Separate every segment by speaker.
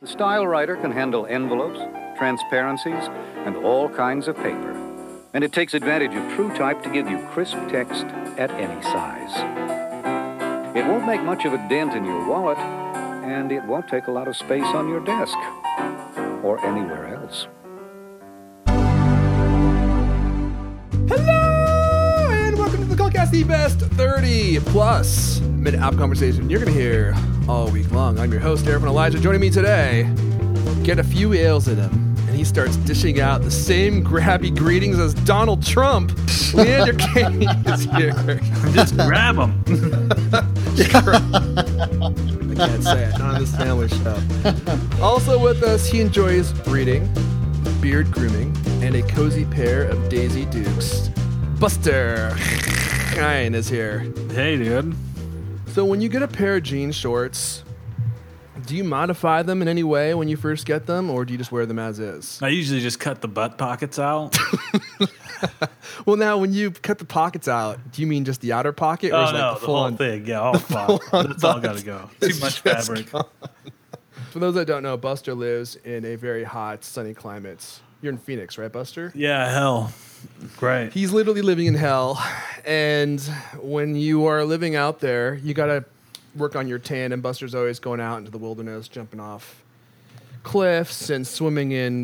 Speaker 1: The Style Writer can handle envelopes, transparencies, and all kinds of paper. And it takes advantage of TrueType to give you crisp text at any size. It won't make much of a dent in your wallet, and it won't take a lot of space on your desk or anywhere else.
Speaker 2: Hello, and welcome to the Cultcast, the best 30-plus minute app conversation you're going to hear all week long. I'm your host, Eric Elijah. Joining me today, get a few ales in him, and he starts dishing out the same grabby greetings as Donald Trump. Leander King is here.
Speaker 3: Just grab him.
Speaker 2: I can't say it. Not on this family show. Also with us, he enjoys reading, beard grooming, and a cozy pair of Daisy Dukes. Buster Ryan is here.
Speaker 3: Hey, dude.
Speaker 2: So when you get a pair of jean shorts, do you modify them in any way when you first get them, or do you just wear them as is?
Speaker 3: I usually just cut the butt pockets out.
Speaker 2: Well, now when you cut the pockets out, do you mean just the outer pocket, or
Speaker 3: Oh,
Speaker 2: is it
Speaker 3: no,
Speaker 2: like
Speaker 3: the whole thing. Yeah, all full. That's all got to go. Too much fabric.
Speaker 2: For those that don't know, Buster lives in a very hot, sunny climate. You're in Phoenix, right, Buster?
Speaker 3: Yeah, hell. Great.
Speaker 2: He's literally living in hell. And when you are living out there, you got to work on your tan. And Buster's always going out into the wilderness, jumping off cliffs and swimming in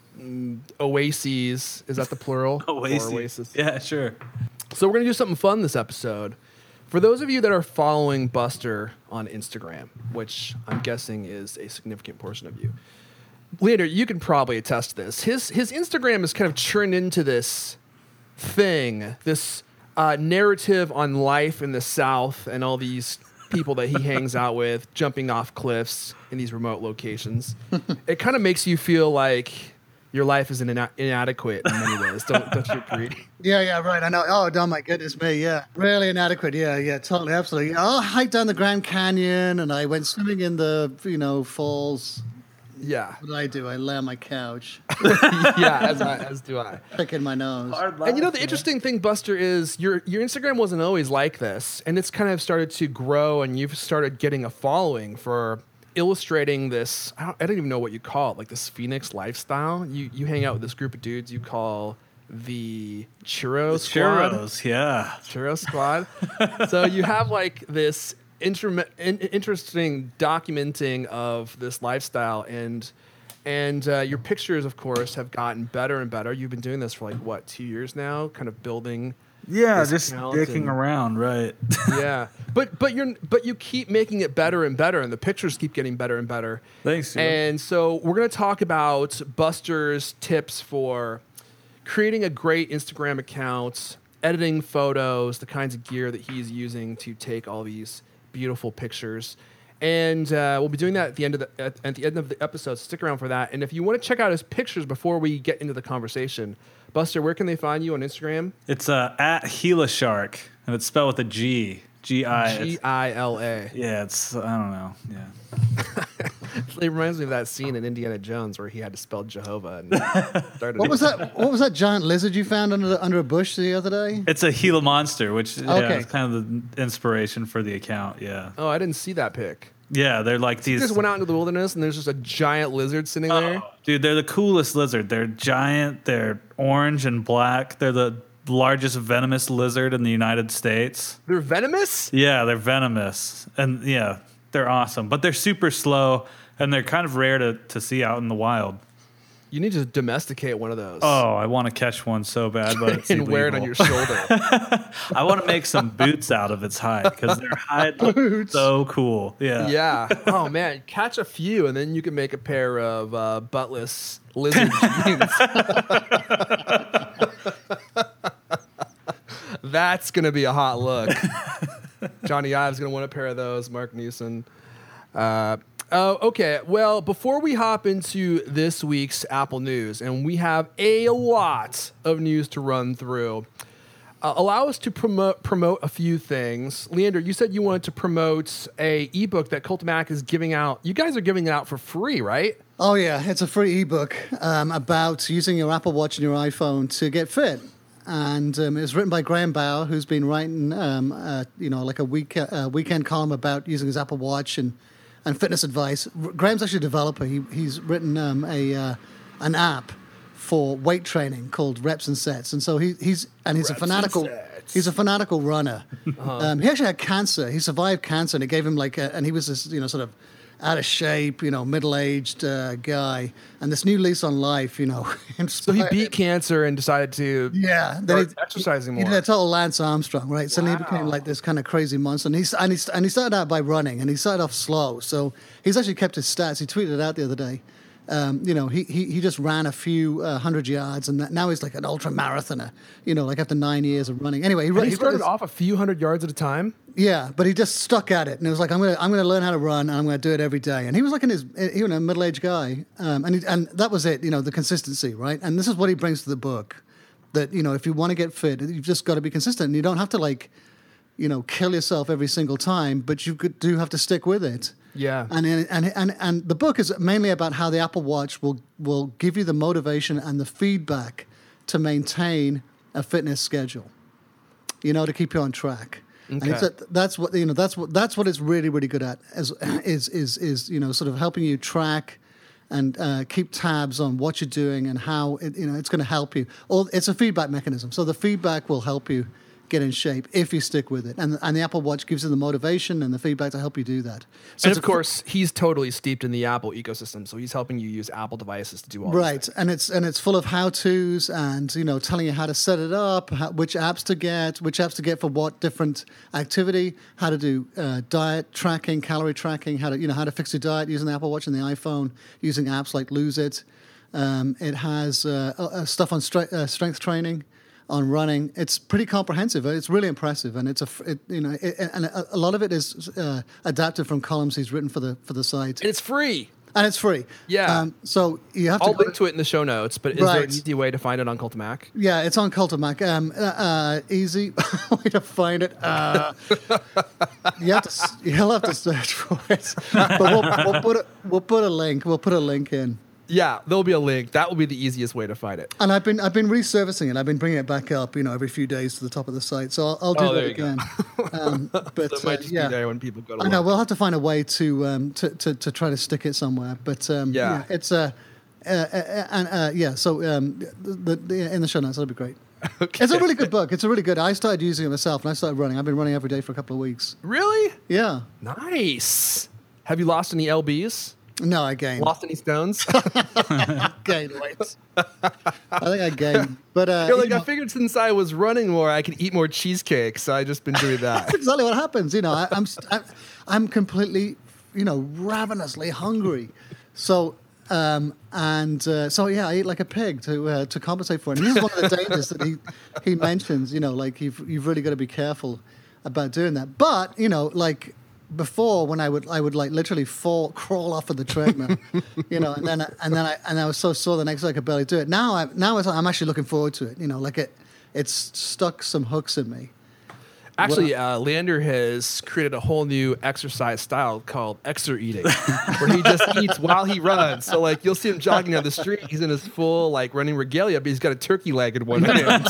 Speaker 2: oases. Is that the plural?
Speaker 3: Oasis. Yeah, sure.
Speaker 2: So we're going to do something fun this episode. For those of you that are following Buster on Instagram, which I'm guessing is a significant portion of you, Leander, you can probably attest to this. His Instagram is kind of churned into this thing, this narrative on life in the South and all these people that he hangs out with, jumping off cliffs in these remote locations. It kind of makes you feel like your life is inadequate in many ways. Don't you agree?
Speaker 4: Yeah, right. I know. Oh my goodness me. Yeah. Really inadequate. Yeah, totally. Absolutely. I hiked down the Grand Canyon and I went swimming in the, falls.
Speaker 2: Yeah.
Speaker 4: What do I do? I lay on my couch.
Speaker 2: Yeah, as do I.
Speaker 4: Picking my nose.
Speaker 2: And the interesting thing, Buster, is your Instagram wasn't always like this, and it's kind of started to grow, and you've started getting a following for illustrating this. I don't even know what you call it, like this Phoenix lifestyle. You hang out with this group of dudes you call the Churro Squad.
Speaker 3: Churros, yeah.
Speaker 2: Churro Squad. So you have like this interesting documenting of this lifestyle, and your pictures, of course, have gotten better and better. You've been doing this for 2 years now, kind of building.
Speaker 3: Yeah, just dicking around, right?
Speaker 2: Yeah, but you keep making it better and better, and the pictures keep getting better and better.
Speaker 3: Thanks, dude.
Speaker 2: And so we're going to talk about Buster's tips for creating a great Instagram account, editing photos, the kinds of gear that he's using to take all these beautiful pictures, and we'll be doing that at the end of the episode. Stick around for that. And if you want to check out his pictures before we get into the conversation, Buster, where can they find you on Instagram?
Speaker 3: It's at Gila Shark, and it's spelled with a G.
Speaker 2: Gila.
Speaker 3: Yeah, I don't know. Yeah.
Speaker 2: It reminds me of that scene in Indiana Jones where he had to spell Jehovah. And started
Speaker 4: What was that giant lizard you found under a bush the other day?
Speaker 3: It's a Gila monster, which
Speaker 4: Okay.
Speaker 3: is kind of the inspiration for the account, yeah.
Speaker 2: Oh, I didn't see that pic.
Speaker 3: Yeah, they're like
Speaker 2: You
Speaker 3: these...
Speaker 2: just went out into the wilderness and there's just a giant lizard sitting there.
Speaker 3: Dude, they're the coolest lizard. They're giant, they're orange and black. They're the largest venomous lizard in the United States.
Speaker 2: They're venomous?
Speaker 3: Yeah, they're venomous. And yeah, they're awesome. But they're super slow, and they're kind of rare to see out in the wild.
Speaker 2: You need to domesticate one of those.
Speaker 3: Oh, I want to catch one so bad, but it's
Speaker 2: and wear it on your shoulder.
Speaker 3: I want to make some boots out of its hide, because their hide looks so cool. Yeah.
Speaker 2: Yeah. Oh, man. Catch a few, and then you can make a pair of buttless lizard jeans. That's going to be a hot look. Johnny Ive's going to want a pair of those. Mark Newson. Okay. Well, before we hop into this week's Apple News, and we have a lot of news to run through, allow us to promote a few things. Leander, you said you wanted to promote a ebook that Cultamatic is giving out. You guys are giving it out for free, right?
Speaker 4: Oh yeah, it's a free ebook about using your Apple Watch and your iPhone to get fit. And it was written by Graham Bauer, who's been writing, like a weekend column about using his Apple Watch and and fitness advice. Graham's actually a developer. He's written an app for weight training called Reps and Sets, and so he's a fanatical runner. He actually had cancer. He survived cancer, and it gave him and he was this sort of out of shape, middle-aged guy, and this new lease on life,
Speaker 2: So he beat cancer and decided to
Speaker 4: start
Speaker 2: exercising more.
Speaker 4: He did a total Lance Armstrong, right? Suddenly he became like this kind of crazy monster, and he started out by running, and he started off slow. So he's actually kept his stats. He tweeted it out the other day. He just ran a few 100 yards, and now he's like an ultra marathoner. After 9 years of running. Anyway,
Speaker 2: he started off a few hundred yards at a time.
Speaker 4: Yeah, but he just stuck at it, and it was like, I'm gonna learn how to run, and I'm gonna do it every day. And he was like a middle-aged guy, and that was it. The consistency, right? And this is what he brings to the book. That if you want to get fit, you've just got to be consistent. And you don't have to kill yourself every single time, but you do have to stick with it.
Speaker 2: Yeah.
Speaker 4: And the book is mainly about how the Apple Watch will give you the motivation and the feedback to maintain a fitness schedule, to keep you on track.
Speaker 2: Okay.
Speaker 4: And that's what it's really, really good at is sort of helping you track and keep tabs on what you're doing and how it's going to help you. It's a feedback mechanism. So the feedback will help you get in shape if you stick with it. And the Apple Watch gives you the motivation and the feedback to help you do that. So
Speaker 2: and of course, he's totally steeped in the Apple ecosystem, so he's helping you use Apple devices to do all this.
Speaker 4: Right, and it's full of how-tos and telling you how to set it up, which apps to get for what different activity, how to do diet tracking, calorie tracking, how to fix your diet using the Apple Watch and the iPhone, using apps like Lose It. It has stuff on strength training, on running. It's pretty comprehensive. It's really impressive, and and a lot of it is adapted from columns he's written for the site.
Speaker 2: And it's free.
Speaker 4: Yeah. So you have to.
Speaker 2: I'll link to it in the show notes. But is there an easy way to find it on Cult of Mac?
Speaker 4: Yeah, it's on Cult of Mac. Easy way to find it. You'll have to search for it. But we'll put a link. We'll put a link in.
Speaker 2: Yeah, there'll be a link. That will be the easiest way to find it.
Speaker 4: And I've been resurfacing it. I've been bringing it back up, every few days to the top of the site. So I'll do that again. But
Speaker 2: so it might just be there when people go to.
Speaker 4: I know we'll have to find a way to try to stick it somewhere. But it's So in the show notes, that'll be great. Okay. It's a really good book. It's a really good. I started using it myself, and I started running. I've been running every day for a couple of weeks.
Speaker 2: Really?
Speaker 4: Yeah.
Speaker 2: Nice. Have you lost any lbs?
Speaker 4: No, I gained.
Speaker 2: Lost any stones?
Speaker 4: Gained weight. I think I gained. But
Speaker 2: I figured since I was running more, I could eat more cheesecake. So I just been doing that.
Speaker 4: That's exactly what happens. I'm completely, ravenously hungry. So I eat like a pig to compensate for it. And this is one of the dangers that he mentions. You've really got to be careful about doing that. But before, when I would like literally crawl off of the treadmill, and then I was so sore the next day I could barely do it. Now I'm actually looking forward to it. It's stuck some hooks in me.
Speaker 2: Actually, Leander has created a whole new exercise style called exer eating, where he just eats while he runs. So you'll see him jogging down the street. He's in his full running regalia, but he's got a turkey leg in one hand.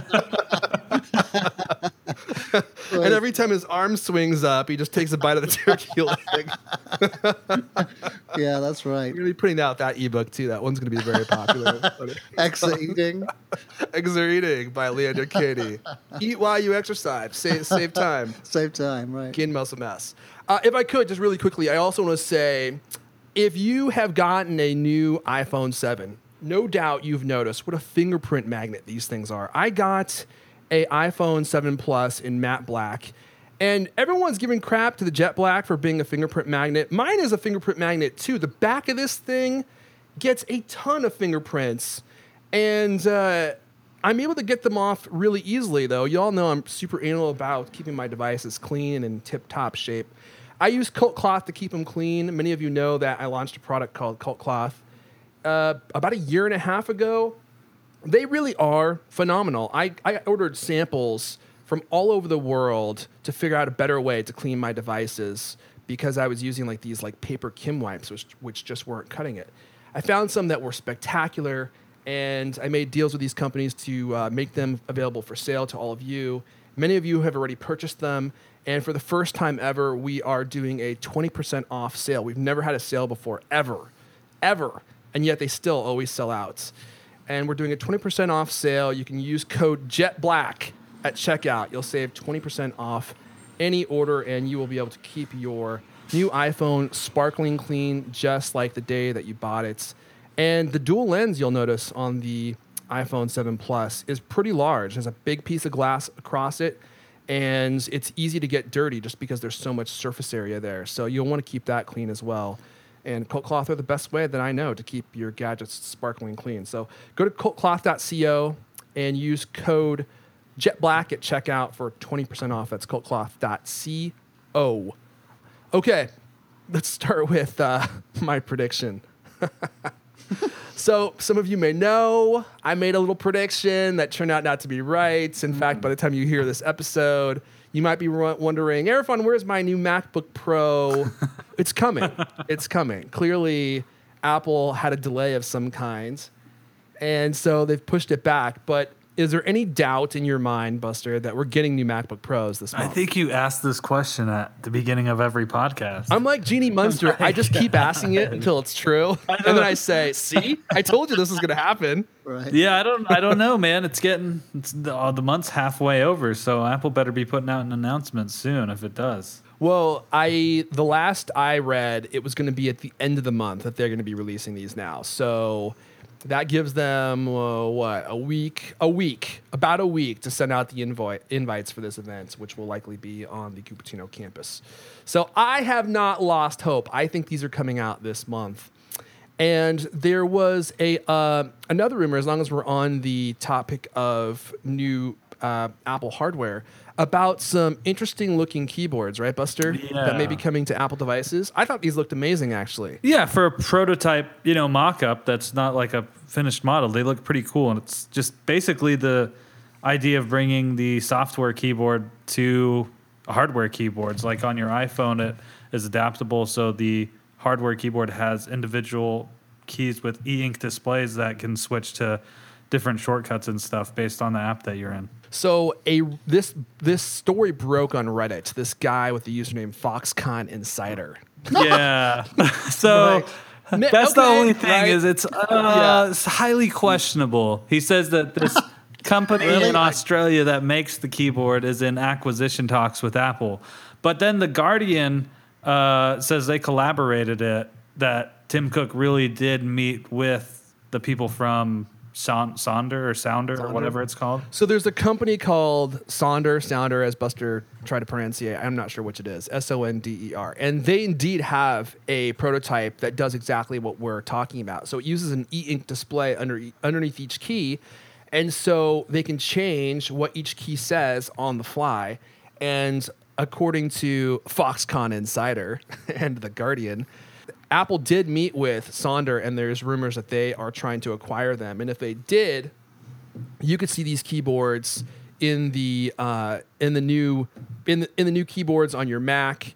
Speaker 2: And every time his arm swings up, he just takes a bite of the turkey leg.
Speaker 4: Yeah, that's right.
Speaker 2: We're going to be putting out that ebook too. That one's going to be very popular.
Speaker 4: Exer eating.
Speaker 2: Exer eating by Leander Katie. Eat while you exercise. Save time.
Speaker 4: Save time, right.
Speaker 2: Gain muscle mass. If I could, just really quickly, I also want to say, if you have gotten a new iPhone 7, no doubt you've noticed what a fingerprint magnet these things are. I got a iPhone 7 Plus in matte black, and everyone's giving crap to the jet black for being a fingerprint magnet. Mine is a fingerprint magnet too. The back of this thing gets a ton of fingerprints, and I'm able to get them off really easily, though. You all know I'm super anal about keeping my devices clean and in tip-top shape. I use Cult Cloth to keep them clean. Many of you know that I launched a product called Cult Cloth about a year and a half ago. They really are phenomenal. I ordered samples from all over the world to figure out a better way to clean my devices because I was using these paper Kim wipes, which just weren't cutting it. I found some that were spectacular, and I made deals with these companies to make them available for sale to all of you. Many of you have already purchased them. And for the first time ever, we are doing a 20% off sale. We've never had a sale before, ever. And yet they still always sell out. And we're doing a 20% off sale. You can use code JETBLACK at checkout. You'll save 20% off any order, and you will be able to keep your new iPhone sparkling clean just like the day that you bought it. And the dual lens, you'll notice on the iPhone 7 Plus, is pretty large. There's a big piece of glass across it, and it's easy to get dirty just because there's so much surface area there. So you'll want to keep that clean as well. And Coat Cloth are the best way that I know to keep your gadgets sparkling clean. So go to coatcloth.co and use code JETBLACK at checkout for 20% off. That's coatcloth.co. Okay, let's start with my prediction. So some of you may know I made a little prediction that turned out not to be right. In fact, by the time you hear this episode, you might be wondering, Arifan, where's my new MacBook Pro? It's coming. It's coming. Clearly, Apple had a delay of some kind, and so they've pushed it back. But is there any doubt in your mind, Buster, that we're getting new MacBook Pros this month?
Speaker 3: I think you asked this question at the beginning of every podcast.
Speaker 2: I'm like Jeannie Munster. I just keep asking it until it's true. And then I say, see, I told you this was going to happen.
Speaker 4: Right.
Speaker 3: Yeah, I don't know, man. It's the month's halfway over, so Apple better be putting out an announcement soon if it does.
Speaker 2: Well, the last I read, it was going to be at the end of the month that they're going to be releasing these now. So that gives them, about a week to send out the invites for this event, which will likely be on the Cupertino campus. So I have not lost hope. I think these are coming out this month. And there was another rumor, as long as we're on the topic of new Apple hardware, about some interesting looking keyboards, right, Buster?
Speaker 3: Yeah.
Speaker 2: That may be coming to Apple devices. I thought these looked amazing, actually.
Speaker 3: Yeah, for a prototype, mock-up that's not like a finished model, they look pretty cool. And it's just basically the idea of bringing the software keyboard to hardware keyboards. Like on your iPhone, it is adaptable, so the hardware keyboard has individual keys with e-ink displays that can switch to different shortcuts and stuff based on the app that you're in.
Speaker 2: So this story broke on Reddit. This guy with the username Foxconn Insider.
Speaker 3: Yeah. So that's the only thing, right? Is it's highly questionable. He says that this company in Australia that makes the keyboard is in acquisition talks with Apple. But then The Guardian says they collaborated it, that Tim Cook really did meet with the people from Sounder or whatever it's called.
Speaker 2: So there's a company called Sounder, as Buster tried to pronunciate. I'm not sure which it is, Sonder. And they indeed have a prototype that does exactly what we're talking about. So it uses an e-ink display underneath each key. And so they can change what each key says on the fly. And according to Foxconn Insider and The Guardian, Apple did meet with Sounder, and there's rumors that they are trying to acquire them. And if they did, you could see these keyboards in the new keyboards on your Mac,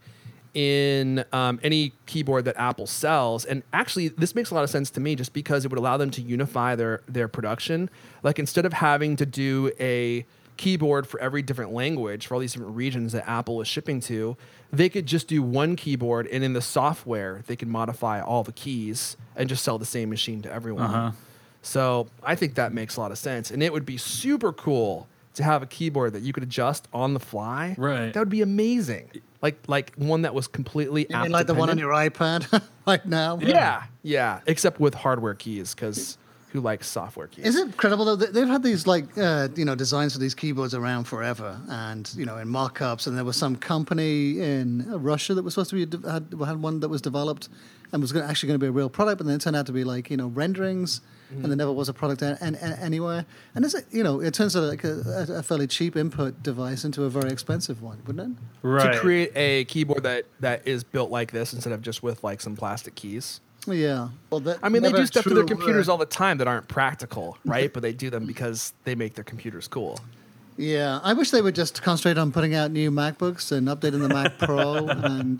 Speaker 2: in any keyboard that Apple sells. And actually, this makes a lot of sense to me, just because it would allow them to unify their production. Like, instead of having to do a keyboard for every different language for all these different regions that Apple is shipping to, they could just do one keyboard, and in the software they could modify all the keys and just sell the same machine to everyone. So I think that makes a lot of sense, and it would be super cool to have a keyboard that you could adjust on the fly.
Speaker 3: Right,
Speaker 2: that would be amazing. Like one that was completely
Speaker 4: app like the one on your iPad right now.
Speaker 2: Yeah, except with hardware keys, because who likes software keys?
Speaker 4: Is it incredible though? They've had these designs for these keyboards around forever, and in mock-ups. And there was some company in Russia that was supposed to be had one that was developed and was actually going to be a real product, but then it turned out to be renderings, and there never was a product anywhere. And it turns out like a fairly cheap input device into a very expensive one, wouldn't it?
Speaker 3: Right.
Speaker 2: To create a keyboard that is built like this instead of just with like some plastic keys.
Speaker 4: Yeah. Well,
Speaker 2: they do stuff to their computers all the time that aren't practical, right? But they do them because they make their computers cool.
Speaker 4: Yeah. I wish they would just concentrate on putting out new MacBooks and updating the Mac Pro and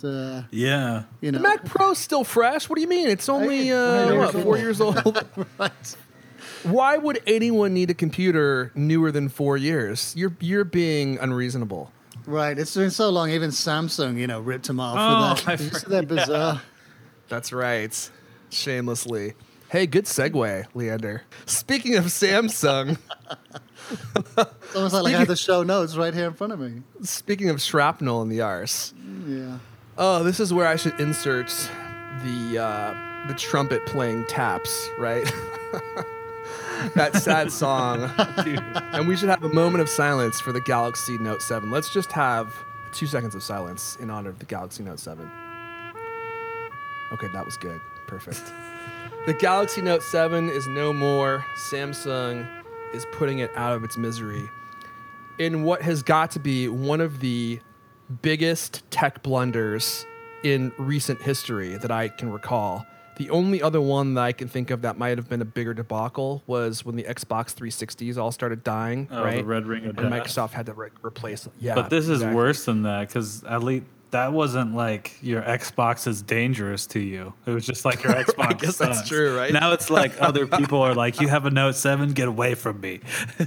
Speaker 2: The Mac Pro's still fresh. What do you mean? It's only 4 years old.
Speaker 4: Right.
Speaker 2: Why would anyone need a computer newer than 4 years? You're being unreasonable.
Speaker 4: Right. It's been so long. Even Samsung, ripped them off with that. Isn't that bizarre?
Speaker 2: That's right. Shamelessly. Hey, good segue, Leander. Speaking of Samsung.
Speaker 4: It's almost like I have the show notes right here in front of me.
Speaker 2: Speaking of shrapnel in the arse.
Speaker 4: Yeah.
Speaker 2: Oh, this is where I should insert the trumpet playing taps, right? That sad song. And we should have a moment of silence for the Galaxy Note 7. Let's just have 2 seconds of silence in honor of the Galaxy Note 7. Okay, that was good. Perfect. The Galaxy Note 7 is no more. Samsung is putting it out of its misery in what has got to be one of the biggest tech blunders in recent history that I can recall. The only other one that I can think of that might have been a bigger debacle was when the Xbox 360s all started dying, right?
Speaker 3: The red ring of death.
Speaker 2: And Microsoft had to replace it. Yeah,
Speaker 3: but this
Speaker 2: exactly.
Speaker 3: is worse than that because at least that wasn't like your Xbox is dangerous to you. It was just like your Xbox.
Speaker 2: I guess that's true, right?
Speaker 3: Now it's like other people are like, you have a Note 7, get away from me.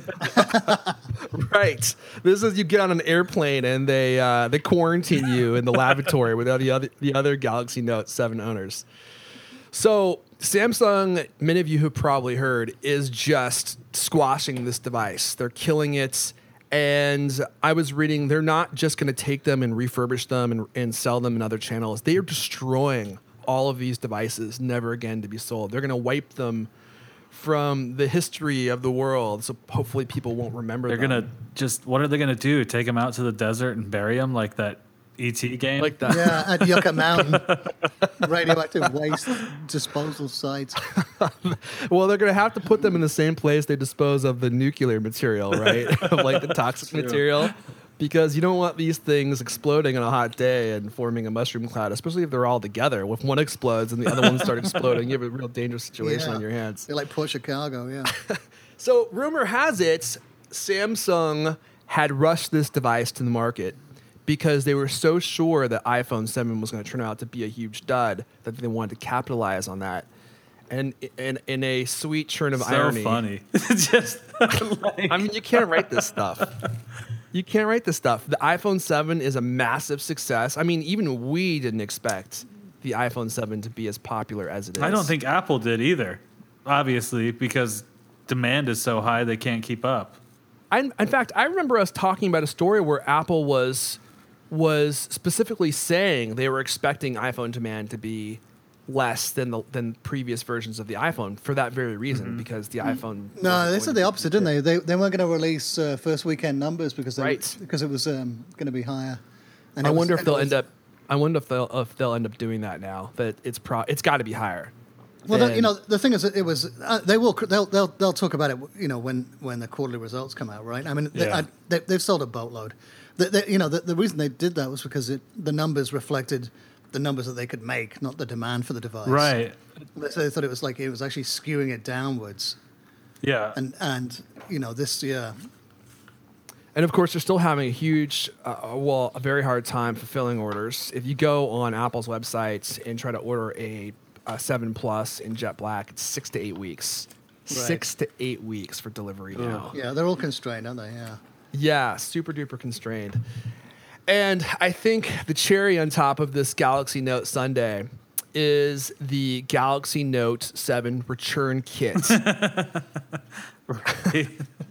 Speaker 2: Right. This is you get on an airplane and they quarantine you in the lavatory with the other Galaxy Note 7 owners. So Samsung, many of you have probably heard, is just squashing this device. They're killing it. And I was reading, they're not just going to take them and refurbish them and sell them in other channels. They are destroying all of these devices, never again to be sold. They're going to wipe them from the history of the world, so hopefully people won't remember them.
Speaker 3: They're going to just, what are they going to do? Take them out to the desert and bury them like that E.T. game?
Speaker 2: Like that.
Speaker 4: Yeah, at Yucca Mountain. Radioactive waste disposal sites.
Speaker 2: Well, they're going to have to put them in the same place they dispose of the nuclear material, right? Like the toxic material. Because you don't want these things exploding on a hot day and forming a mushroom cloud, especially if they're all together. If one explodes and the other ones start exploding, you have a real dangerous situation on your hands.
Speaker 4: They're like Port Chicago, yeah.
Speaker 2: So rumor has it, Samsung had rushed this device to the market because they were so sure that iPhone 7 was going to turn out to be a huge dud that they wanted to capitalize on that. And in a sweet churn of irony.
Speaker 3: So funny. Just like,
Speaker 2: I mean, you can't write this stuff. You can't write this stuff. The iPhone 7 is a massive success. I mean, even we didn't expect the iPhone 7 to be as popular as it is.
Speaker 3: I don't think Apple did either, obviously, because demand is so high they can't keep up.
Speaker 2: In fact, I remember us talking about a story where Apple was specifically saying they were expecting iPhone demand to be less than previous versions of the iPhone for that very reason, because the iPhone...
Speaker 4: No, they said the opposite, didn't they? They weren't going to release first weekend numbers because it was going to be higher. And
Speaker 2: I wonder if they'll end up doing that now. That it's got to be higher.
Speaker 4: Well, the thing is, it was they'll talk about it, when the quarterly results come out, right? I mean, they've sold a boatload. The reason they did that was because the numbers reflected the numbers that they could make, not the demand for the device.
Speaker 3: Right.
Speaker 4: So they thought it was actually skewing it downwards.
Speaker 3: Yeah.
Speaker 4: And this year.
Speaker 2: And of course, they're still having a very hard time fulfilling orders. If you go on Apple's website and try to order a 7 Plus in jet black, it's 6 to 8 weeks. Right. 6 to 8 weeks for delivery now.
Speaker 4: Yeah, they're all constrained, aren't they? Yeah.
Speaker 2: Yeah, super duper constrained. And I think the cherry on top of this Galaxy Note Sunday is the Galaxy Note 7 return kit.
Speaker 3: Right.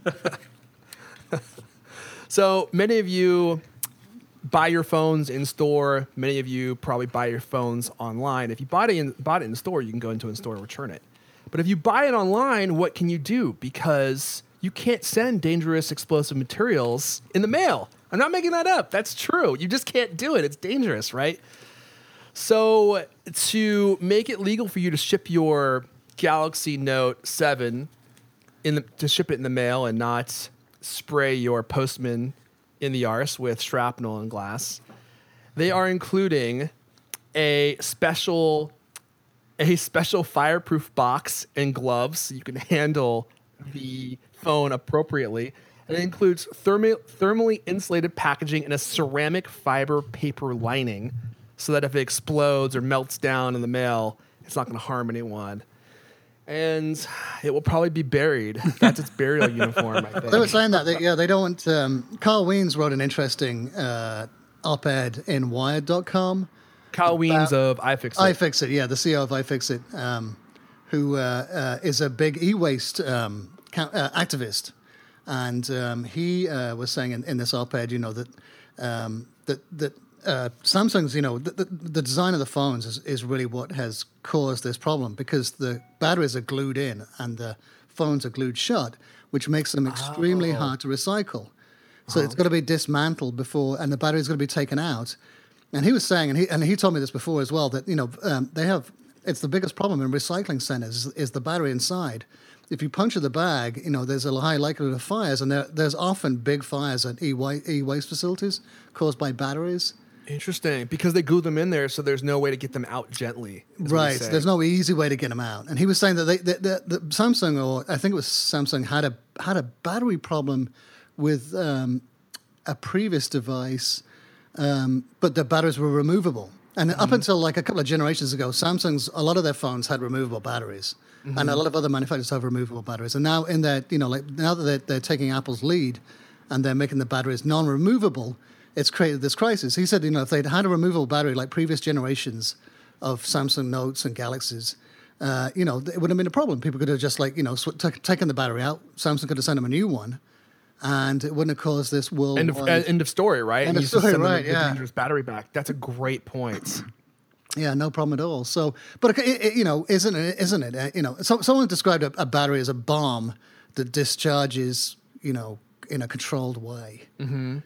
Speaker 2: So many of you buy your phones in store. Many of you probably buy your phones online. If you bought it in store, you can go into a store and return it. But if you buy it online, what can you do? Because you can't send dangerous explosive materials in the mail. I'm not making that up. That's true. You just can't do it. It's dangerous, right? So to make it legal for you to ship your Galaxy Note 7 to ship it in the mail and not spray your postman in the arse with shrapnel and glass, they are including a special fireproof box and gloves so you can handle the phone appropriately. And it includes thermally insulated packaging and a ceramic fiber paper lining so that if it explodes or melts down in the mail, it's not going to harm anyone. And it will probably be buried. That's its burial uniform, I think.
Speaker 4: They were saying that. They don't. Carl Wiens wrote an interesting op-ed in Wired.com.
Speaker 2: Kyle Wiens of iFixit.
Speaker 4: iFixit, yeah, the CEO of iFixit, who is a big e-waste activist. And he was saying in this op-ed, that Samsung's, the design of the phones is really what has caused this problem, because the batteries are glued in and the phones are glued shut, which makes them extremely hard to recycle. So it's got to be dismantled before, and the battery's got to be taken out. And he was saying, and he told me this before as well, that it's the biggest problem in recycling centers is the battery inside. If you puncture the bag, there's a high likelihood of fires, and there's often big fires at e-waste facilities caused by batteries.
Speaker 2: Interesting, because they glue them in there, so there's no way to get them out gently.
Speaker 4: Right, there's no easy way to get them out. And he was saying that the Samsung, or I think it was Samsung, had a battery problem with a previous device, but the batteries were removable. And up until like a couple of generations ago, a lot of their phones had removable batteries, and a lot of other manufacturers have removable batteries. And now now that they're taking Apple's lead, and they're making the batteries non-removable, it's created this crisis. He said, if they'd had a removable battery like previous generations of Samsung Notes and Galaxies, it wouldn't have been a problem. People could have just taken the battery out. Samsung could have sent them a new one, and it wouldn't have caused this worldwide...
Speaker 2: End of story, right?
Speaker 4: End of story, right,
Speaker 2: the dangerous battery back. That's a great point.
Speaker 4: Yeah, no problem at all. So, but isn't it? Someone described a battery as a bomb that discharges, in a controlled way. Mm-hmm.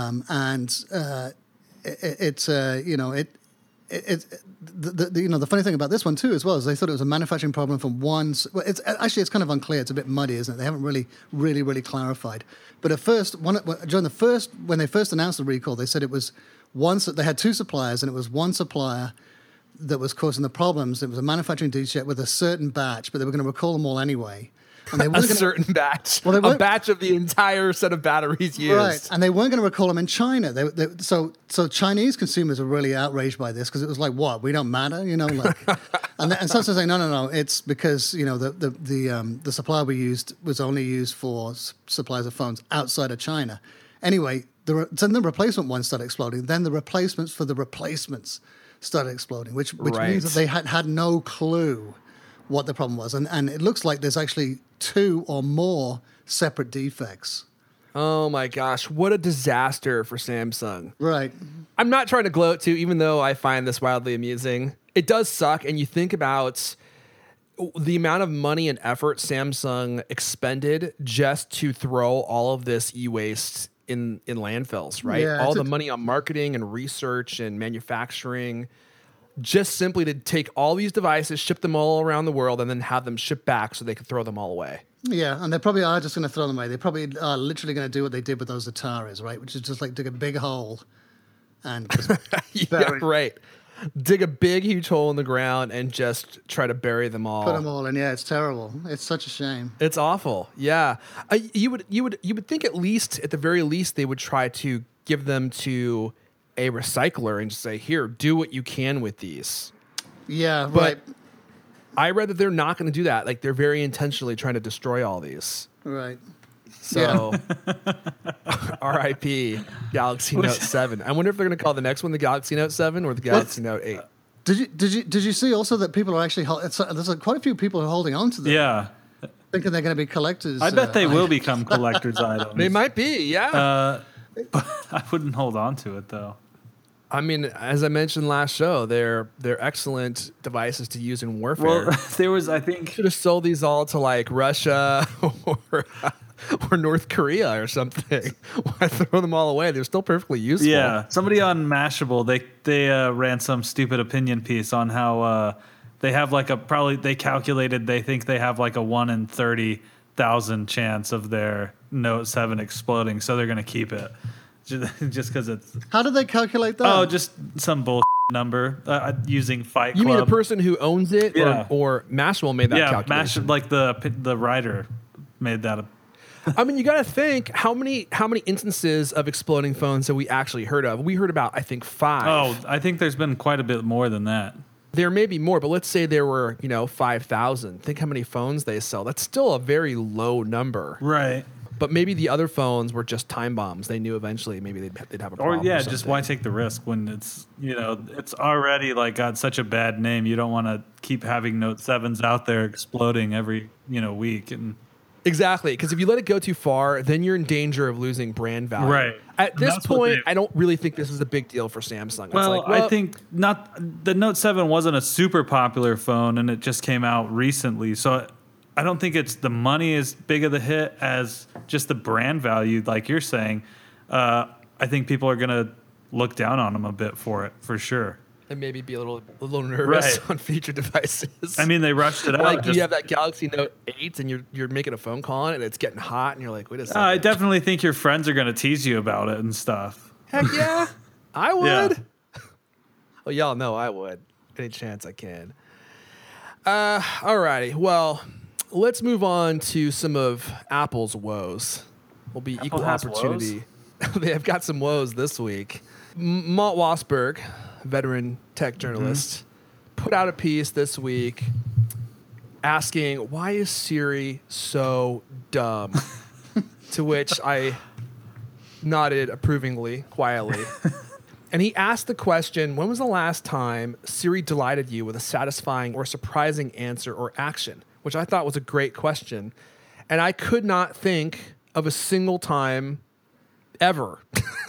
Speaker 4: The funny thing about this one too, as well, is they thought it was a manufacturing problem from one. Well, it's kind of unclear. It's a bit muddy, isn't it? They haven't really clarified. But at first, when they first announced the recall, they said it was they had two suppliers, and it was one supplier that was causing the problems. It was a manufacturing defect with a certain batch, but they were going to recall them all anyway. And they
Speaker 2: a certain batch. Well, a batch of the entire set of batteries used.
Speaker 4: Right, and they weren't going to recall them in China. So Chinese consumers are really outraged by this, because it was like, what? We don't matter, and Samsung saying, no, it's because the supplier we used was only used for suppliers of phones outside of China. Anyway, then the replacement ones started exploding. Then the replacements for the replacements started exploding, which means that they had no clue what the problem was. And it looks like there's actually 2 or more separate defects.
Speaker 2: Oh my gosh, what a disaster for Samsung.
Speaker 4: Right.
Speaker 2: I'm not trying to gloat too, even though I find this wildly amusing. It does suck, and you think about the amount of money and effort Samsung expended just to throw all of this e-waste in landfills, right?
Speaker 4: Yeah,
Speaker 2: all the money on marketing and research and manufacturing, just simply to take all these devices, ship them all around the world, and then have them shipped back so they could throw them all away.
Speaker 4: Yeah, and they probably are just going to throw them away. They probably are literally going to do what they did with those Ataris, right? Which is just like dig a big hole and just
Speaker 2: yeah, right. Dig a big, huge hole in the ground and just try to bury them all.
Speaker 4: Put them all in. Yeah, it's terrible. It's such a shame.
Speaker 2: It's awful. Yeah, you would think at the very least, they would try to give them to a recycler and just say, here, do what you can with these.
Speaker 4: Yeah,
Speaker 2: but
Speaker 4: right.
Speaker 2: I read that they're not going to do that. Like, they're very intentionally trying to destroy all these.
Speaker 4: Right.
Speaker 2: So, R.I.P. Galaxy Note 7. I wonder if they're going to call the next one the Galaxy Note 7 or the Galaxy Note 8.
Speaker 4: Did you see also that people are actually there's quite a few people who are holding on to them.
Speaker 3: Yeah.
Speaker 4: Thinking they're going to be collectors.
Speaker 3: I bet they will become collector's items.
Speaker 2: They might be, yeah.
Speaker 3: But I wouldn't hold on to it though.
Speaker 2: I mean, as I mentioned last show, they're excellent devices to use in warfare.
Speaker 3: Well, I think
Speaker 2: should have sold these all to like Russia or North Korea or something. Why throw them all away? They're still perfectly useful.
Speaker 3: Yeah, somebody on Mashable they ran some stupid opinion piece on how they have like they calculated they think they have like a 1 in 30,000 chance of their Note 7 exploding, so they're going to keep it. Just because it's...
Speaker 4: How do they calculate that?
Speaker 3: Oh, just some bullshit number using Fight Club.
Speaker 2: You mean the person who owns it?
Speaker 3: Yeah.
Speaker 2: Or Mashable made that calculation?
Speaker 3: Yeah, like the writer made that.
Speaker 2: I mean, you got to think, how many instances of exploding phones have we actually heard of? We heard about, I think, 5.
Speaker 3: Oh, I think there's been quite a bit more than that.
Speaker 2: There may be more, but let's say there were, 5,000. Think how many phones they sell. That's still a very low number.
Speaker 3: Right.
Speaker 2: But maybe the other phones were just time bombs. They knew eventually maybe they'd have a problem.
Speaker 3: Or yeah, just why take the risk when it's it's already like got such a bad name. You don't want to keep having Note 7s out there exploding every week. And
Speaker 2: exactly, because if you let it go too far, then you're in danger of losing brand value.
Speaker 3: Right.
Speaker 2: At this point, I don't really think this is a big deal for Samsung.
Speaker 3: Well, I think the Note 7 wasn't a super popular phone, and it just came out recently. So I don't think it's the money as big of the hit as just the brand value, like you're saying. I think people are going to look down on them a bit for it, for sure.
Speaker 2: And maybe be a little nervous on future devices.
Speaker 3: I mean, they rushed it out.
Speaker 2: Like you have that Galaxy Note 8 and you're making a phone call on it and it's getting hot and you're like, wait a second.
Speaker 3: I definitely think your friends are going to tease you about it and stuff.
Speaker 2: Heck yeah. I would.
Speaker 3: Yeah.
Speaker 2: Well, y'all know I would. Any chance I can. Alrighty. Well, let's move on to some of Apple's woes. Will be equal opportunity. They have got some woes this week. Matt Wasberg, veteran tech journalist, put out a piece this week asking, why is Siri so dumb? To which I nodded approvingly, quietly. And he asked the question, when was the last time Siri delighted you with a satisfying or surprising answer or action? Which I thought was a great question. And I could not think of a single time ever.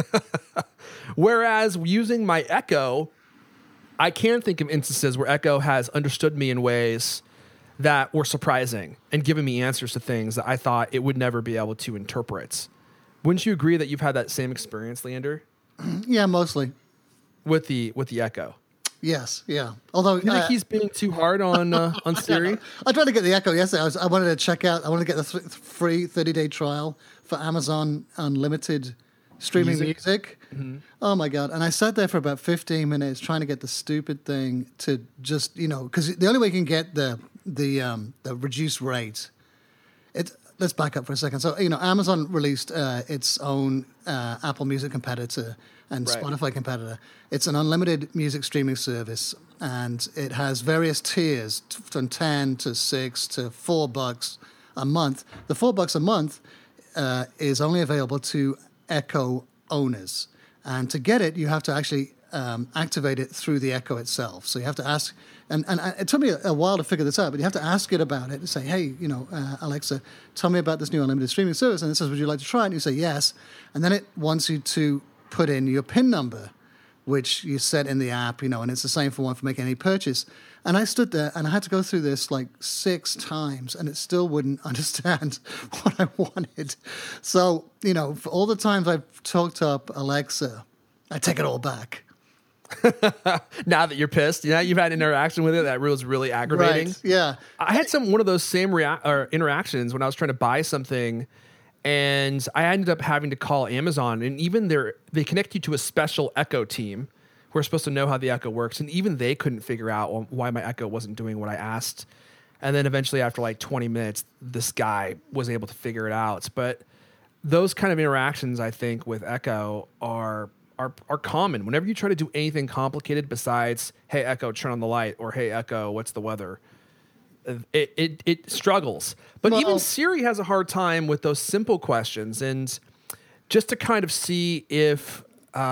Speaker 2: Whereas using my Echo, I can think of instances where Echo has understood me in ways that were surprising and given me answers to things that I thought it would never be able to interpret. Wouldn't you agree that you've had that same experience, Leander?
Speaker 4: Yeah, mostly.
Speaker 2: With the Echo?
Speaker 4: Yes, yeah. Although
Speaker 2: you think he's being too hard on Siri?
Speaker 4: I tried to get the Echo yesterday. I wanted to get the free 30-day trial for Amazon Unlimited streaming music. Mm-hmm. Oh my God. And I sat there for about 15 minutes trying to get the stupid thing to just, because the only way you can get the reduced rate, let's back up for a second. So, Amazon released its own Apple Music competitor and Spotify competitor. It's an unlimited music streaming service, and it has various tiers from 10 to 6 to $4 a month. The $4 a month is only available to Echo owners. And to get it, you have to actually activate it through the Echo itself. So you have to ask, and it took me a while to figure this out, but you have to ask it about it and say, hey, Alexa, tell me about this new unlimited streaming service. And it says, would you like to try it? And you say yes. And then it wants you to put in your PIN number, which you set in the app, and it's the same for making any purchase. And I stood there and I had to go through this like 6 times and it still wouldn't understand what I wanted. So, for all the times I've talked up Alexa, I take it all back.
Speaker 2: Now that you're pissed, you've had an interaction with it that was really aggravating.
Speaker 4: Right, yeah.
Speaker 2: I had one of those same interactions when I was trying to buy something, and I ended up having to call Amazon, and even they connect you to a special Echo team who are supposed to know how the Echo works, and even they couldn't figure out why my Echo wasn't doing what I asked. And then eventually, after like 20 minutes, this guy was able to figure it out. But those kind of interactions, I think, with Echo are common. Whenever you try to do anything complicated besides, hey, Echo, turn on the light, or hey, Echo, what's the weather? It struggles. But even Siri has a hard time with those simple questions. And just to kind of see if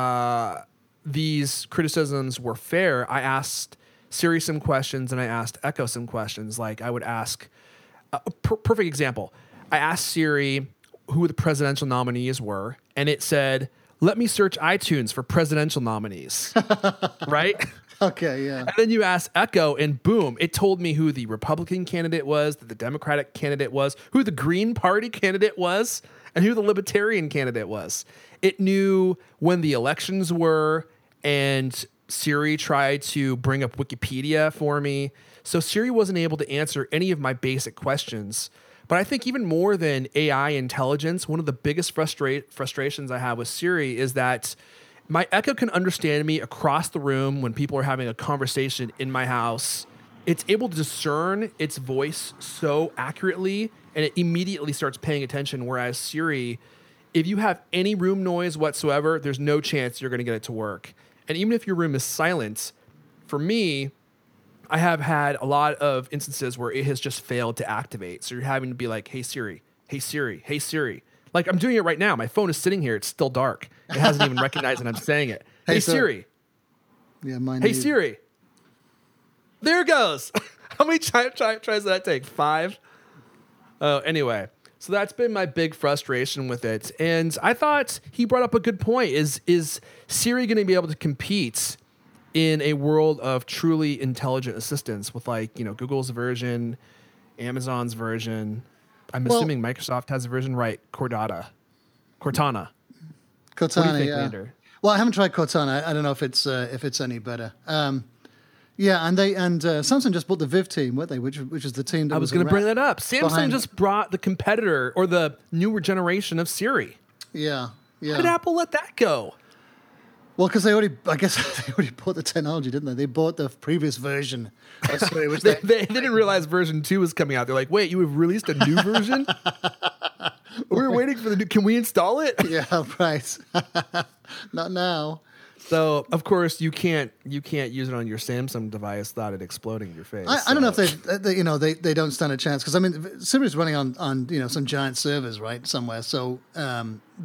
Speaker 2: these criticisms were fair, I asked Siri some questions and I asked Echo some questions. Like I would ask, perfect example, I asked Siri who the presidential nominees were, and it said, let me search iTunes for presidential nominees, right?
Speaker 4: Okay, yeah.
Speaker 2: And then you ask Echo, and boom, it told me who the Republican candidate was, the Democratic candidate was, who the Green Party candidate was, and who the Libertarian candidate was. It knew when the elections were, and Siri tried to bring up Wikipedia for me. So Siri wasn't able to answer any of my basic questions. But I think even more than AI intelligence, one of the biggest frustrations I have with Siri is that my Echo can understand me across the room when people are having a conversation in my house. It's able to discern its voice so accurately, and it immediately starts paying attention, whereas Siri, if you have any room noise whatsoever, there's no chance you're going to get it to work. And even if your room is silent, for me, I have had a lot of instances where it has just failed to activate. So you're having to be like, hey Siri, hey Siri, hey Siri. Like I'm doing it right now. My phone is sitting here. It's still dark. It hasn't even recognized that I'm saying it. Hey Siri.
Speaker 4: Yeah, mine.
Speaker 2: Hey Siri. There it goes. How many tries did that take? 5? Anyway, so that's been my big frustration with it. And I thought he brought up a good point. Is Siri going to be able to compete in a world of truly intelligent assistants with Google's version, Amazon's version? I'm assuming Microsoft has a version, right? Cortana. What do you think, Leander?
Speaker 4: Well, I haven't tried Cortana. I don't know if it's any better. Yeah, and Samsung just bought the Viv team, weren't they? Which is the team that
Speaker 2: I was going to bring that up. Samsung just brought the competitor or the newer generation of Siri.
Speaker 4: Yeah.
Speaker 2: How did Apple let that go?
Speaker 4: Well, because they already bought the technology, didn't they? They bought the previous version of Siri, which
Speaker 2: they didn't realize version 2 was coming out. They're like, wait, you have released a new version? We're waiting for the new. Can we install it?
Speaker 4: Yeah, right. Not now.
Speaker 2: So of course you can't use it on your Samsung device without it exploding in your face.
Speaker 4: I don't know if they don't stand a chance because I mean Siri's running on some giant servers right somewhere. So I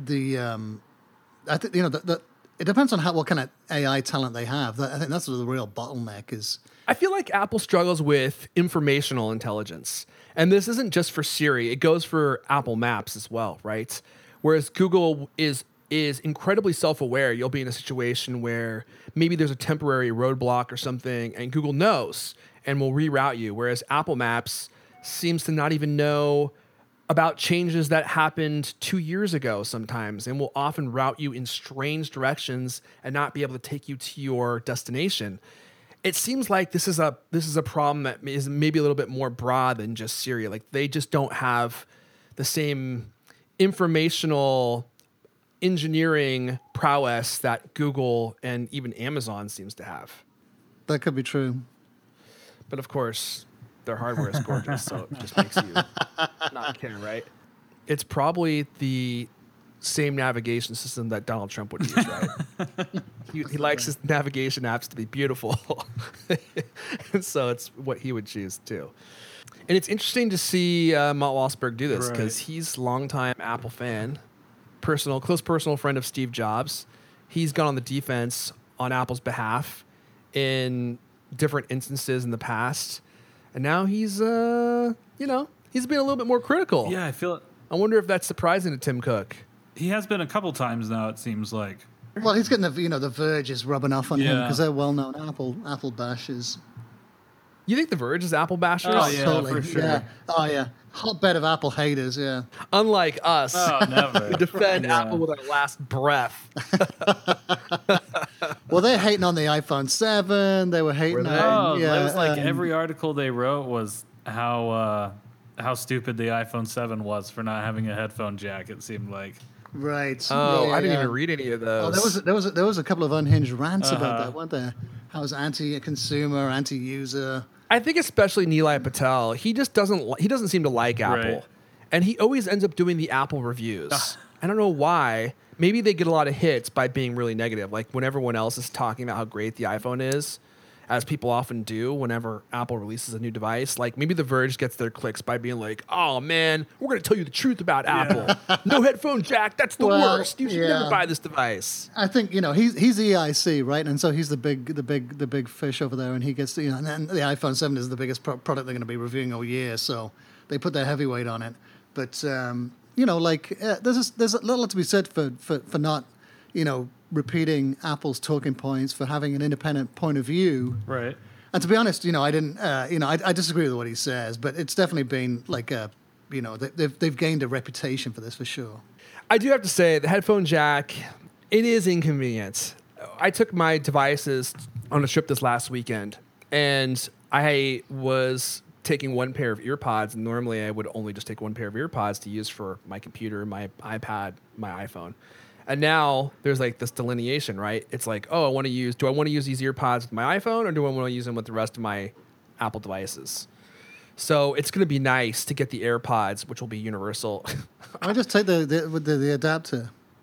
Speaker 4: think it depends on what kind of AI talent they have. I think that's the real bottleneck is.
Speaker 2: I feel like Apple struggles with informational intelligence. And this isn't just for Siri. It goes for Apple Maps as well, right? Whereas Google is incredibly self-aware. You'll be in a situation where maybe there's a temporary roadblock or something, and Google knows and will reroute you. Whereas Apple Maps seems to not even know about changes that happened 2 years ago sometimes, and will often route you in strange directions and not be able to take you to your destination. It seems like this is a problem that is maybe a little bit more broad than just Siri. Like they just don't have the same informational engineering prowess that Google and even Amazon seems to have.
Speaker 4: That could be true.
Speaker 2: But of course, their hardware is gorgeous, so it just makes you not care, right? It's probably the same navigation system that Donald Trump would use, right? he likes his navigation apps to be beautiful. And so it's what he would choose too. And it's interesting to see Matt Walsberg do this because he's a longtime Apple fan, close personal friend of Steve Jobs. He's gone on the defense on Apple's behalf in different instances in the past. And now he's being a little bit more critical.
Speaker 3: Yeah, I feel it.
Speaker 2: I wonder if that's surprising to Tim Cook.
Speaker 3: He has been a couple times now, it seems like.
Speaker 4: Well, he's getting the Verge is rubbing off on him because they're well-known Apple bashers.
Speaker 2: You think the Verge is Apple bashers?
Speaker 3: Oh, yeah, totally. For sure.
Speaker 4: Yeah. Oh, yeah. Hotbed of Apple haters, yeah.
Speaker 2: Unlike us.
Speaker 3: Oh, never.
Speaker 2: We defend Apple with our last breath.
Speaker 4: Well, they're hating on the iPhone 7. They were hating on...
Speaker 3: Yeah, it was like every article they wrote was how stupid the iPhone 7 was for not having a headphone jack, it seemed like.
Speaker 4: Right.
Speaker 2: Oh, I didn't even read any of those.
Speaker 4: Oh, there was a couple of unhinged rants about that, weren't there? How it was anti-consumer, anti-user.
Speaker 2: I think especially Nilay Patel, he doesn't seem to like Apple.
Speaker 3: Right.
Speaker 2: And he always ends up doing the Apple reviews. I don't know why. Maybe they get a lot of hits by being really negative. Like when everyone else is talking about how great the iPhone is, as people often do whenever Apple releases a new device. Like maybe The Verge gets their clicks by being like, oh man, we're going to tell you the truth about Apple. No headphone jack. That's the worst. You should never buy this device.
Speaker 4: I think, he's EIC, right? And so he's the big fish over there, and he gets, and then the iPhone 7 is the biggest product they're going to be reviewing all year. So they put their heavyweight on it. But, there's a little to be said for not, repeating Apple's talking points, for having an independent point of view.
Speaker 3: Right.
Speaker 4: And to be honest, I didn't, I disagree with what he says, but it's definitely been like they've gained a reputation for this for sure.
Speaker 2: I do have to say the headphone jack, it is inconvenient. I took my devices on a trip this last weekend, and I was taking one pair of earpods, and normally I would only just take one pair of earpods to use for my computer, my iPad, my iPhone. And now there's like this delineation, right? It's like, do I want to use these earpods with my iPhone, or do I want to use them with the rest of my Apple devices? So it's going to be nice to get the AirPods, which will be universal.
Speaker 4: I just take the adapter.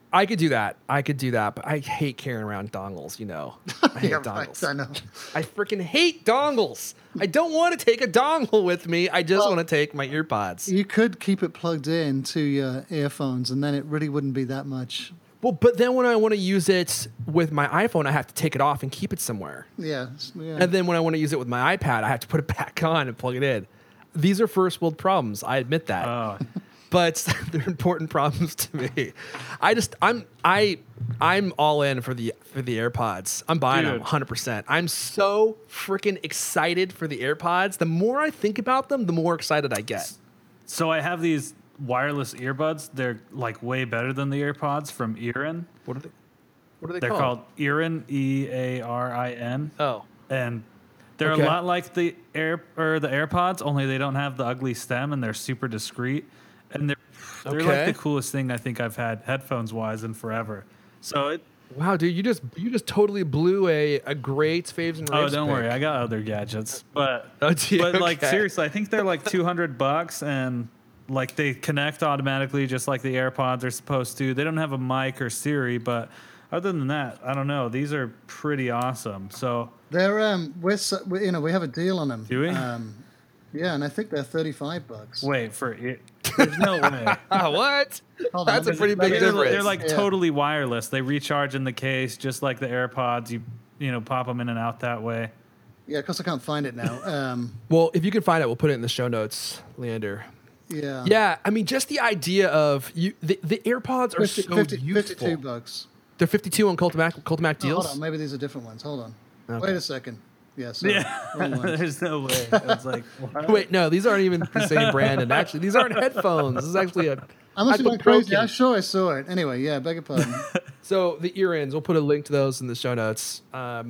Speaker 2: I could do that. But I hate carrying around dongles, I hate dongles.
Speaker 4: Right, I know.
Speaker 2: I freaking hate dongles. I don't want to take a dongle with me. I just want to take my ear pods.
Speaker 4: You could keep it plugged in to your earphones, and then it really wouldn't be that much.
Speaker 2: Well, but then when I want to use it with my iPhone, I have to take it off and keep it somewhere.
Speaker 4: Yeah.
Speaker 2: And then when I want to use it with my iPad, I have to put it back on and plug it in. These are first world problems. I admit that.
Speaker 3: Oh.
Speaker 2: But they're important problems to me. I'm all in for the AirPods. I'm buying them 100%. I'm so freaking excited for the AirPods. The more I think about them, the more excited I get.
Speaker 3: So I have these wireless earbuds. They're like way better than the AirPods from Earin.
Speaker 2: What are they
Speaker 3: They're called Earin, EARIN.
Speaker 2: Oh.
Speaker 3: And they're a lot like the AirPods, only they don't have the ugly stem and they're super discreet. And they're like the coolest thing I think I've had headphones wise in forever. So
Speaker 2: wow, dude, you just totally blew a great faves and raves.
Speaker 3: Oh, don't worry, I got other gadgets, but like seriously, I think they're like $200, and like they connect automatically just like the AirPods are supposed to. They don't have a mic or Siri, but other than that, I don't know. These are pretty awesome. So
Speaker 4: they're we have a deal on them.
Speaker 3: Do we?
Speaker 4: Yeah, and I think they're $35.
Speaker 3: Wait for it. There's no way.
Speaker 2: What? That's a pretty big difference.
Speaker 3: They're like totally wireless. They recharge in the case, just like the AirPods. You pop them in and out that way.
Speaker 4: Yeah, because I can't find it now.
Speaker 2: Well, if you can find it, we'll put it in the show notes, Leander.
Speaker 4: Yeah.
Speaker 2: Yeah, I mean, just the idea of the AirPods are so useful.
Speaker 4: $52.
Speaker 2: They're 52 on Cultimac deals.
Speaker 4: Hold on, maybe these are different ones. Hold on.
Speaker 2: Okay.
Speaker 4: Wait a second. Yes.
Speaker 3: There's no way. I was like, what?
Speaker 2: Wait, no, these aren't even the same brand. And actually, these aren't headphones. This is actually a.
Speaker 4: I must have been crazy. I'm sure I saw it. Anyway, yeah, beg your pardon.
Speaker 2: So the ear-ins, we'll put a link to those in the show notes.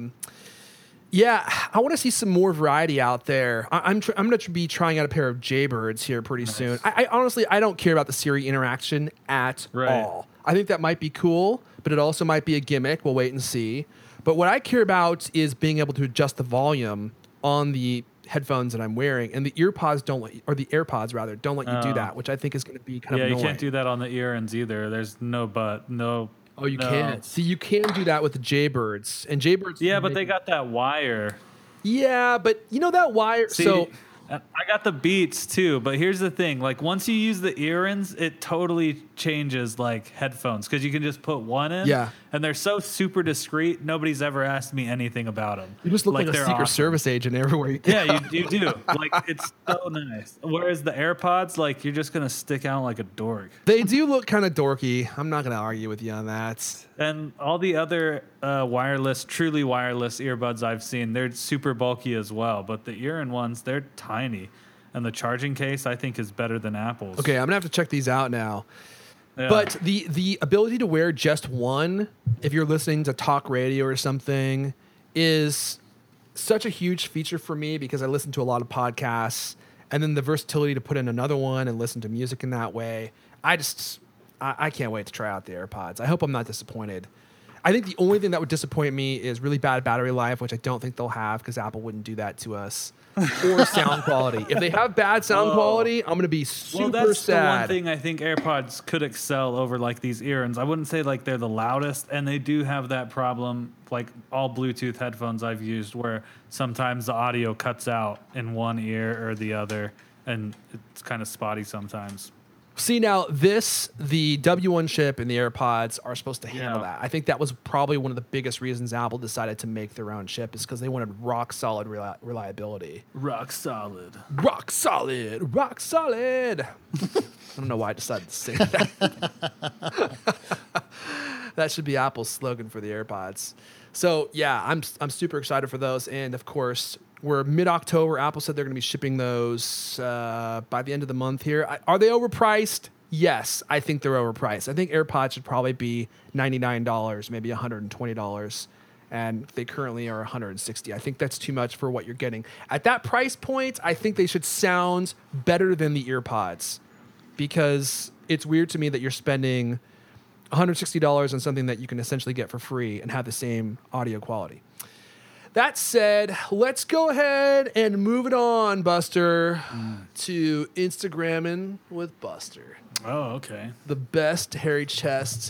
Speaker 2: Yeah, I want to see some more variety out there. I'm going to be trying out a pair of Jaybirds here pretty soon. I honestly, I don't care about the Siri interaction at all. I think that might be cool, but it also might be a gimmick. We'll wait and see. But what I care about is being able to adjust the volume on the headphones that I'm wearing, and the AirPods don't let you do that, which I think is going to be kind of annoying.
Speaker 3: You can't do that on the ear-ins either. There's no.
Speaker 2: Oh, you can't. See, you can do that with the Jaybirds, and Jaybirds.
Speaker 3: Yeah, but they got that wire.
Speaker 2: Yeah, but that wire.
Speaker 3: See, I got the Beats too, but here's the thing: like once you use the ear-ins, it totally changes like headphones because you can just put one in.
Speaker 2: Yeah,
Speaker 3: and they're so super discreet. Nobody's ever asked me anything about them.
Speaker 2: You just look like a Secret Service agent everywhere you go.
Speaker 3: Yeah, you do. Like it's so nice. Whereas the AirPods, like you're just gonna stick out like a dork.
Speaker 2: They do look kind of dorky. I'm not gonna argue with you on that.
Speaker 3: And all the other truly wireless earbuds I've seen, they're super bulky as well. But the ear-in ones, they're tiny. And the charging case, I think, is better than Apple's.
Speaker 2: Okay, I'm going to have to check these out now.
Speaker 3: Yeah.
Speaker 2: But the ability to wear just one, if you're listening to talk radio or something, is such a huge feature for me because I listen to a lot of podcasts. And then the versatility to put in another one and listen to music in that way. I can't wait to try out the AirPods. I hope I'm not disappointed. I think the only thing that would disappoint me is really bad battery life, which I don't think they'll have because Apple wouldn't do that to us. Or sound quality. If they have bad sound quality, I'm going to be super sad.
Speaker 3: Well, that's the one thing I think AirPods could excel over like these ear-ins. I wouldn't say like they're the loudest, and they do have that problem like all Bluetooth headphones I've used where sometimes the audio cuts out in one ear or the other, and it's kind of spotty sometimes.
Speaker 2: See, now the W1 chip and the AirPods are supposed to handle that. I think that was probably one of the biggest reasons Apple decided to make their own chip is because they wanted rock solid reliability.
Speaker 3: Rock solid.
Speaker 2: Rock solid. Rock solid. I don't know why I decided to say that. That should be Apple's slogan for the AirPods. So, yeah, I'm super excited for those. And, of course, we're mid-October. Apple said they're going to be shipping those by the end of the month here. Are they overpriced? Yes, I think they're overpriced. I think AirPods should probably be $99, maybe $120, and they currently are $160. I think that's too much for what you're getting. At that price point, I think they should sound better than the EarPods because it's weird to me that you're spending $160 on something that you can essentially get for free and have the same audio quality. That said, let's go ahead and move it on, Buster, to Instagramming with Buster.
Speaker 3: Oh, okay.
Speaker 2: The best hairy chest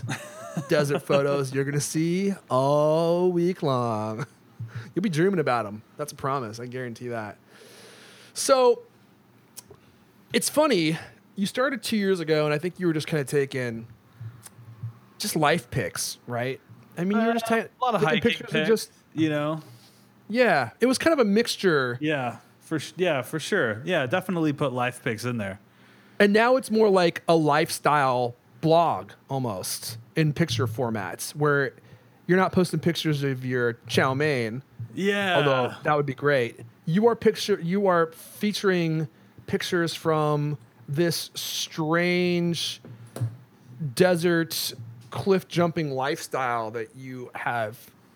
Speaker 2: desert photos you're going to see all week long. You'll be dreaming about them. That's a promise. I guarantee that. So it's funny. You started 2 years ago, and I think you were just kind of taking just life pics, right? I mean, you were just
Speaker 3: a lot of hiking
Speaker 2: pictures
Speaker 3: pics,
Speaker 2: of just, yeah. It was kind of a mixture.
Speaker 3: Yeah, for sure. Yeah, definitely put life pics in there.
Speaker 2: And now it's more like a lifestyle blog almost in picture formats where you're not posting pictures of your chow mein.
Speaker 3: Yeah.
Speaker 2: Although that would be great. You are featuring pictures from this strange desert cliff jumping lifestyle that you have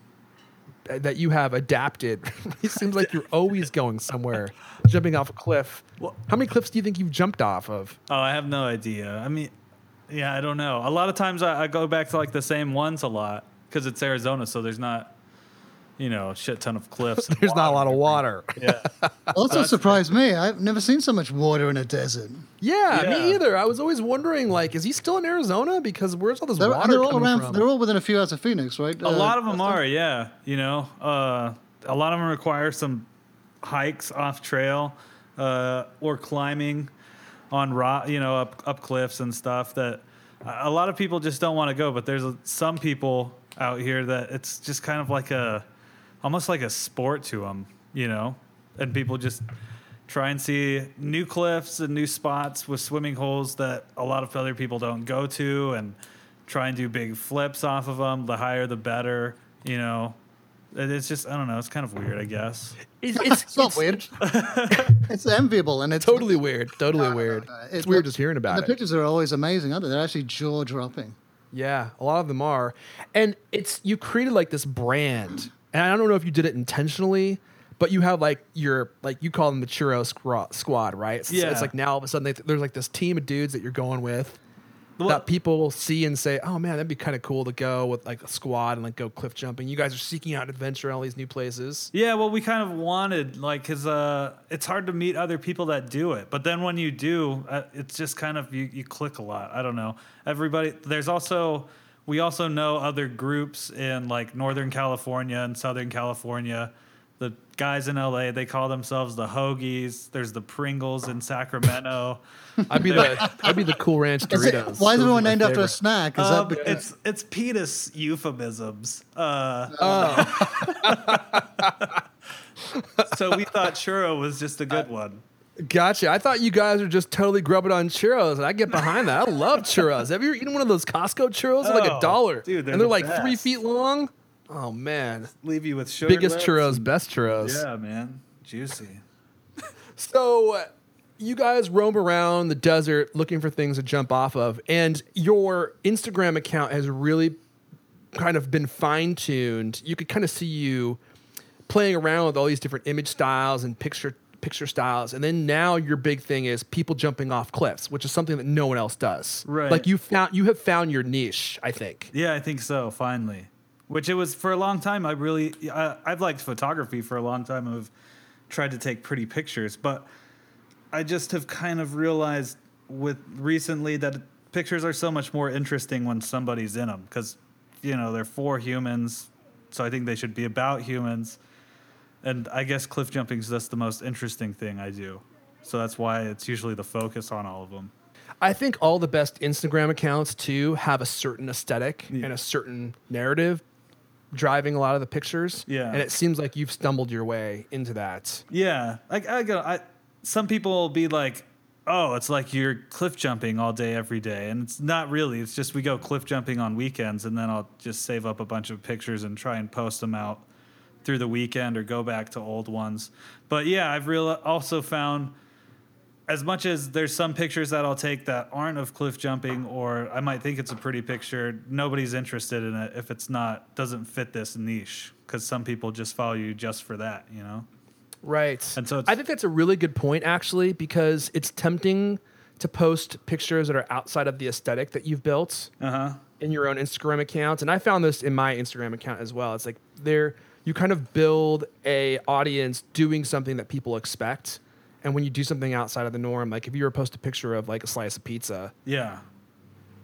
Speaker 2: adapted. It seems like you're always going somewhere, jumping off a cliff.
Speaker 3: Well,
Speaker 2: how many cliffs do you think you've jumped off of?
Speaker 3: Oh, I have no idea. I mean, I don't know. A lot of times I go back to like the same ones a lot because it's Arizona, so there's not, a shit ton of cliffs.
Speaker 2: There's not a lot of water.
Speaker 3: Yeah.
Speaker 4: Also surprised me. I've never seen so much water in a desert.
Speaker 2: Yeah, me either. I was always wondering, like, is he still in Arizona? Because where's all this water
Speaker 4: they're all
Speaker 2: coming
Speaker 4: around.
Speaker 2: from?
Speaker 4: They're all within a few hours of Phoenix, right?
Speaker 3: A lot of them are, yeah. A lot of them require some hikes off trail or climbing on rock, up cliffs and stuff that a lot of people just don't want to go. But there's some people out here that it's just kind of like almost like a sport to them, and people just try and see new cliffs and new spots with swimming holes that a lot of other people don't go to and try and do big flips off of them. The higher, the better, It's just, I don't know. It's kind of weird, I guess.
Speaker 4: It's not weird. It's enviable, and it's
Speaker 2: totally weird. Totally weird. It's weird just hearing about it.
Speaker 4: The pictures are always amazing, aren't they? They're actually jaw-dropping.
Speaker 2: Yeah, a lot of them are. And you created like this brand. And I don't know if you did it intentionally, but you have like you call them the Churro Squad, right? It's like now all of a sudden there's like this team of dudes that you're going with that people see and say, oh man, that'd be kind of cool to go with like a squad and like go cliff jumping. You guys are seeking out adventure in all these new places.
Speaker 3: Yeah, well, we kind of wanted because it's hard to meet other people that do it. But then when you do, it's just kind of you click a lot. I don't know. We also know other groups in like Northern California and Southern California. The guys in LA, they call themselves the Hoagies. There's the Pringles in Sacramento.
Speaker 2: I'd be the Cool Ranch Doritos.
Speaker 4: Why is everyone named after a snack? Is that because
Speaker 3: it's Penis euphemisms. So we thought churro was just a good one.
Speaker 2: Gotcha. I thought you guys were just totally grubbing on churros, and I get behind that. I love churros. Have you ever eaten one of those Costco churros? They're like $1.
Speaker 3: Dude,
Speaker 2: and they're like 3 feet long. Oh, man.
Speaker 3: Leave you with sugar.
Speaker 2: Biggest churros, best churros.
Speaker 3: Yeah, man. Juicy.
Speaker 2: So you guys roam around the desert looking for things to jump off of, and your Instagram account has really kind of been fine-tuned. You could kind of see you playing around with all these different image styles and picture styles, and then now your big thing is people jumping off cliffs, which is something that no one else does.
Speaker 3: Right.
Speaker 2: Like you have found your niche, I think.
Speaker 3: Yeah, I think so, finally. Which it was for a long time. I've liked photography for a long time. I've tried to take pretty pictures, but I just have kind of realized recently that pictures are so much more interesting when somebody's in them because, they're for humans. So I think they should be about humans. And I guess cliff jumping is just the most interesting thing I do. So that's why it's usually the focus on all of them.
Speaker 2: I think all the best Instagram accounts, too, have a certain aesthetic and a certain narrative driving a lot of the pictures.
Speaker 3: Yeah.
Speaker 2: And it seems like you've stumbled your way into that.
Speaker 3: Yeah. Some people will be like, oh, it's like you're cliff jumping all day, every day. And it's not really. It's just we go cliff jumping on weekends, and then I'll just save up a bunch of pictures and try and post them out through the weekend or go back to old ones. But yeah, I've also found as much as there's some pictures that I'll take that aren't of cliff jumping, or I might think it's a pretty picture, nobody's interested in it if doesn't fit this niche, because some people just follow you just for that,
Speaker 2: Right.
Speaker 3: And so
Speaker 2: I think that's a really good point, actually, because it's tempting to post pictures that are outside of the aesthetic that you've built in your own Instagram account. And I found this in my Instagram account as well. It's like you kind of build a audience doing something that people expect. And when you do something outside of the norm, like if you were to post a picture of like a slice of pizza,
Speaker 3: yeah,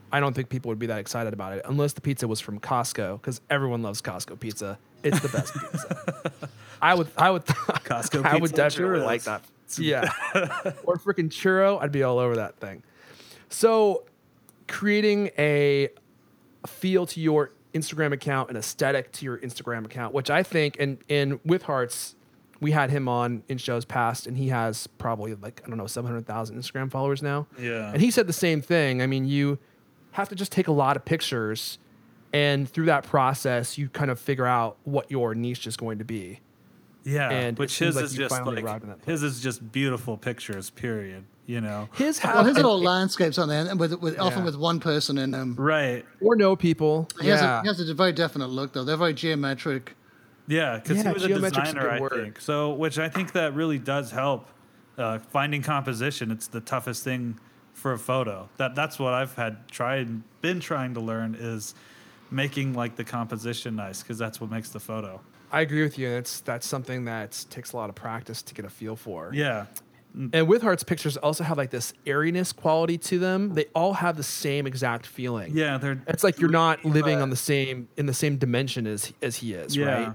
Speaker 2: I don't think people would be that excited about it unless the pizza was from Costco, because everyone loves Costco pizza. It's the best pizza. I would
Speaker 3: Costco
Speaker 2: I would
Speaker 3: pizza
Speaker 2: definitely
Speaker 3: churros.
Speaker 2: like that. Yeah. Or freaking churro, I'd be all over that thing. So creating a feel to your Instagram account, an aesthetic to your Instagram account, which I think, and with Hearts, we had him on in shows past, and he has probably 700,000 Instagram followers now.
Speaker 3: Yeah.
Speaker 2: And he said the same thing. I mean, you have to just take a lot of pictures, and through that process, you kind of figure out what your niche is going to be.
Speaker 3: Yeah,
Speaker 2: And
Speaker 3: which
Speaker 2: it
Speaker 3: his
Speaker 2: seems like
Speaker 3: is
Speaker 2: you
Speaker 3: just
Speaker 2: finally
Speaker 3: like
Speaker 2: arrived in that place.
Speaker 3: his is just beautiful pictures. Period. You know.
Speaker 2: His
Speaker 4: Well, his
Speaker 2: have
Speaker 4: are all landscapes on there, and often
Speaker 2: Yeah.
Speaker 4: with one person in them.
Speaker 3: Right.
Speaker 2: or no people.
Speaker 4: He has a very definite look, though. They're very geometric.
Speaker 3: Yeah, because
Speaker 2: Yeah,
Speaker 3: he was a
Speaker 2: geometric's a
Speaker 3: designer,
Speaker 2: good
Speaker 3: I
Speaker 2: word.
Speaker 3: think. So, which I think that really does help finding composition. It's the toughest thing for a photo. That's what I've been trying to learn is making like the composition nice, because that's what makes the photo.
Speaker 2: I agree with you. That's something that takes a lot of practice to get a feel for.
Speaker 3: Yeah.
Speaker 2: And with Hearts, pictures also have like this airiness quality to them. They all have the same exact feeling.
Speaker 3: Yeah, they're
Speaker 2: It's like you're not living on the same dimension as he is, right?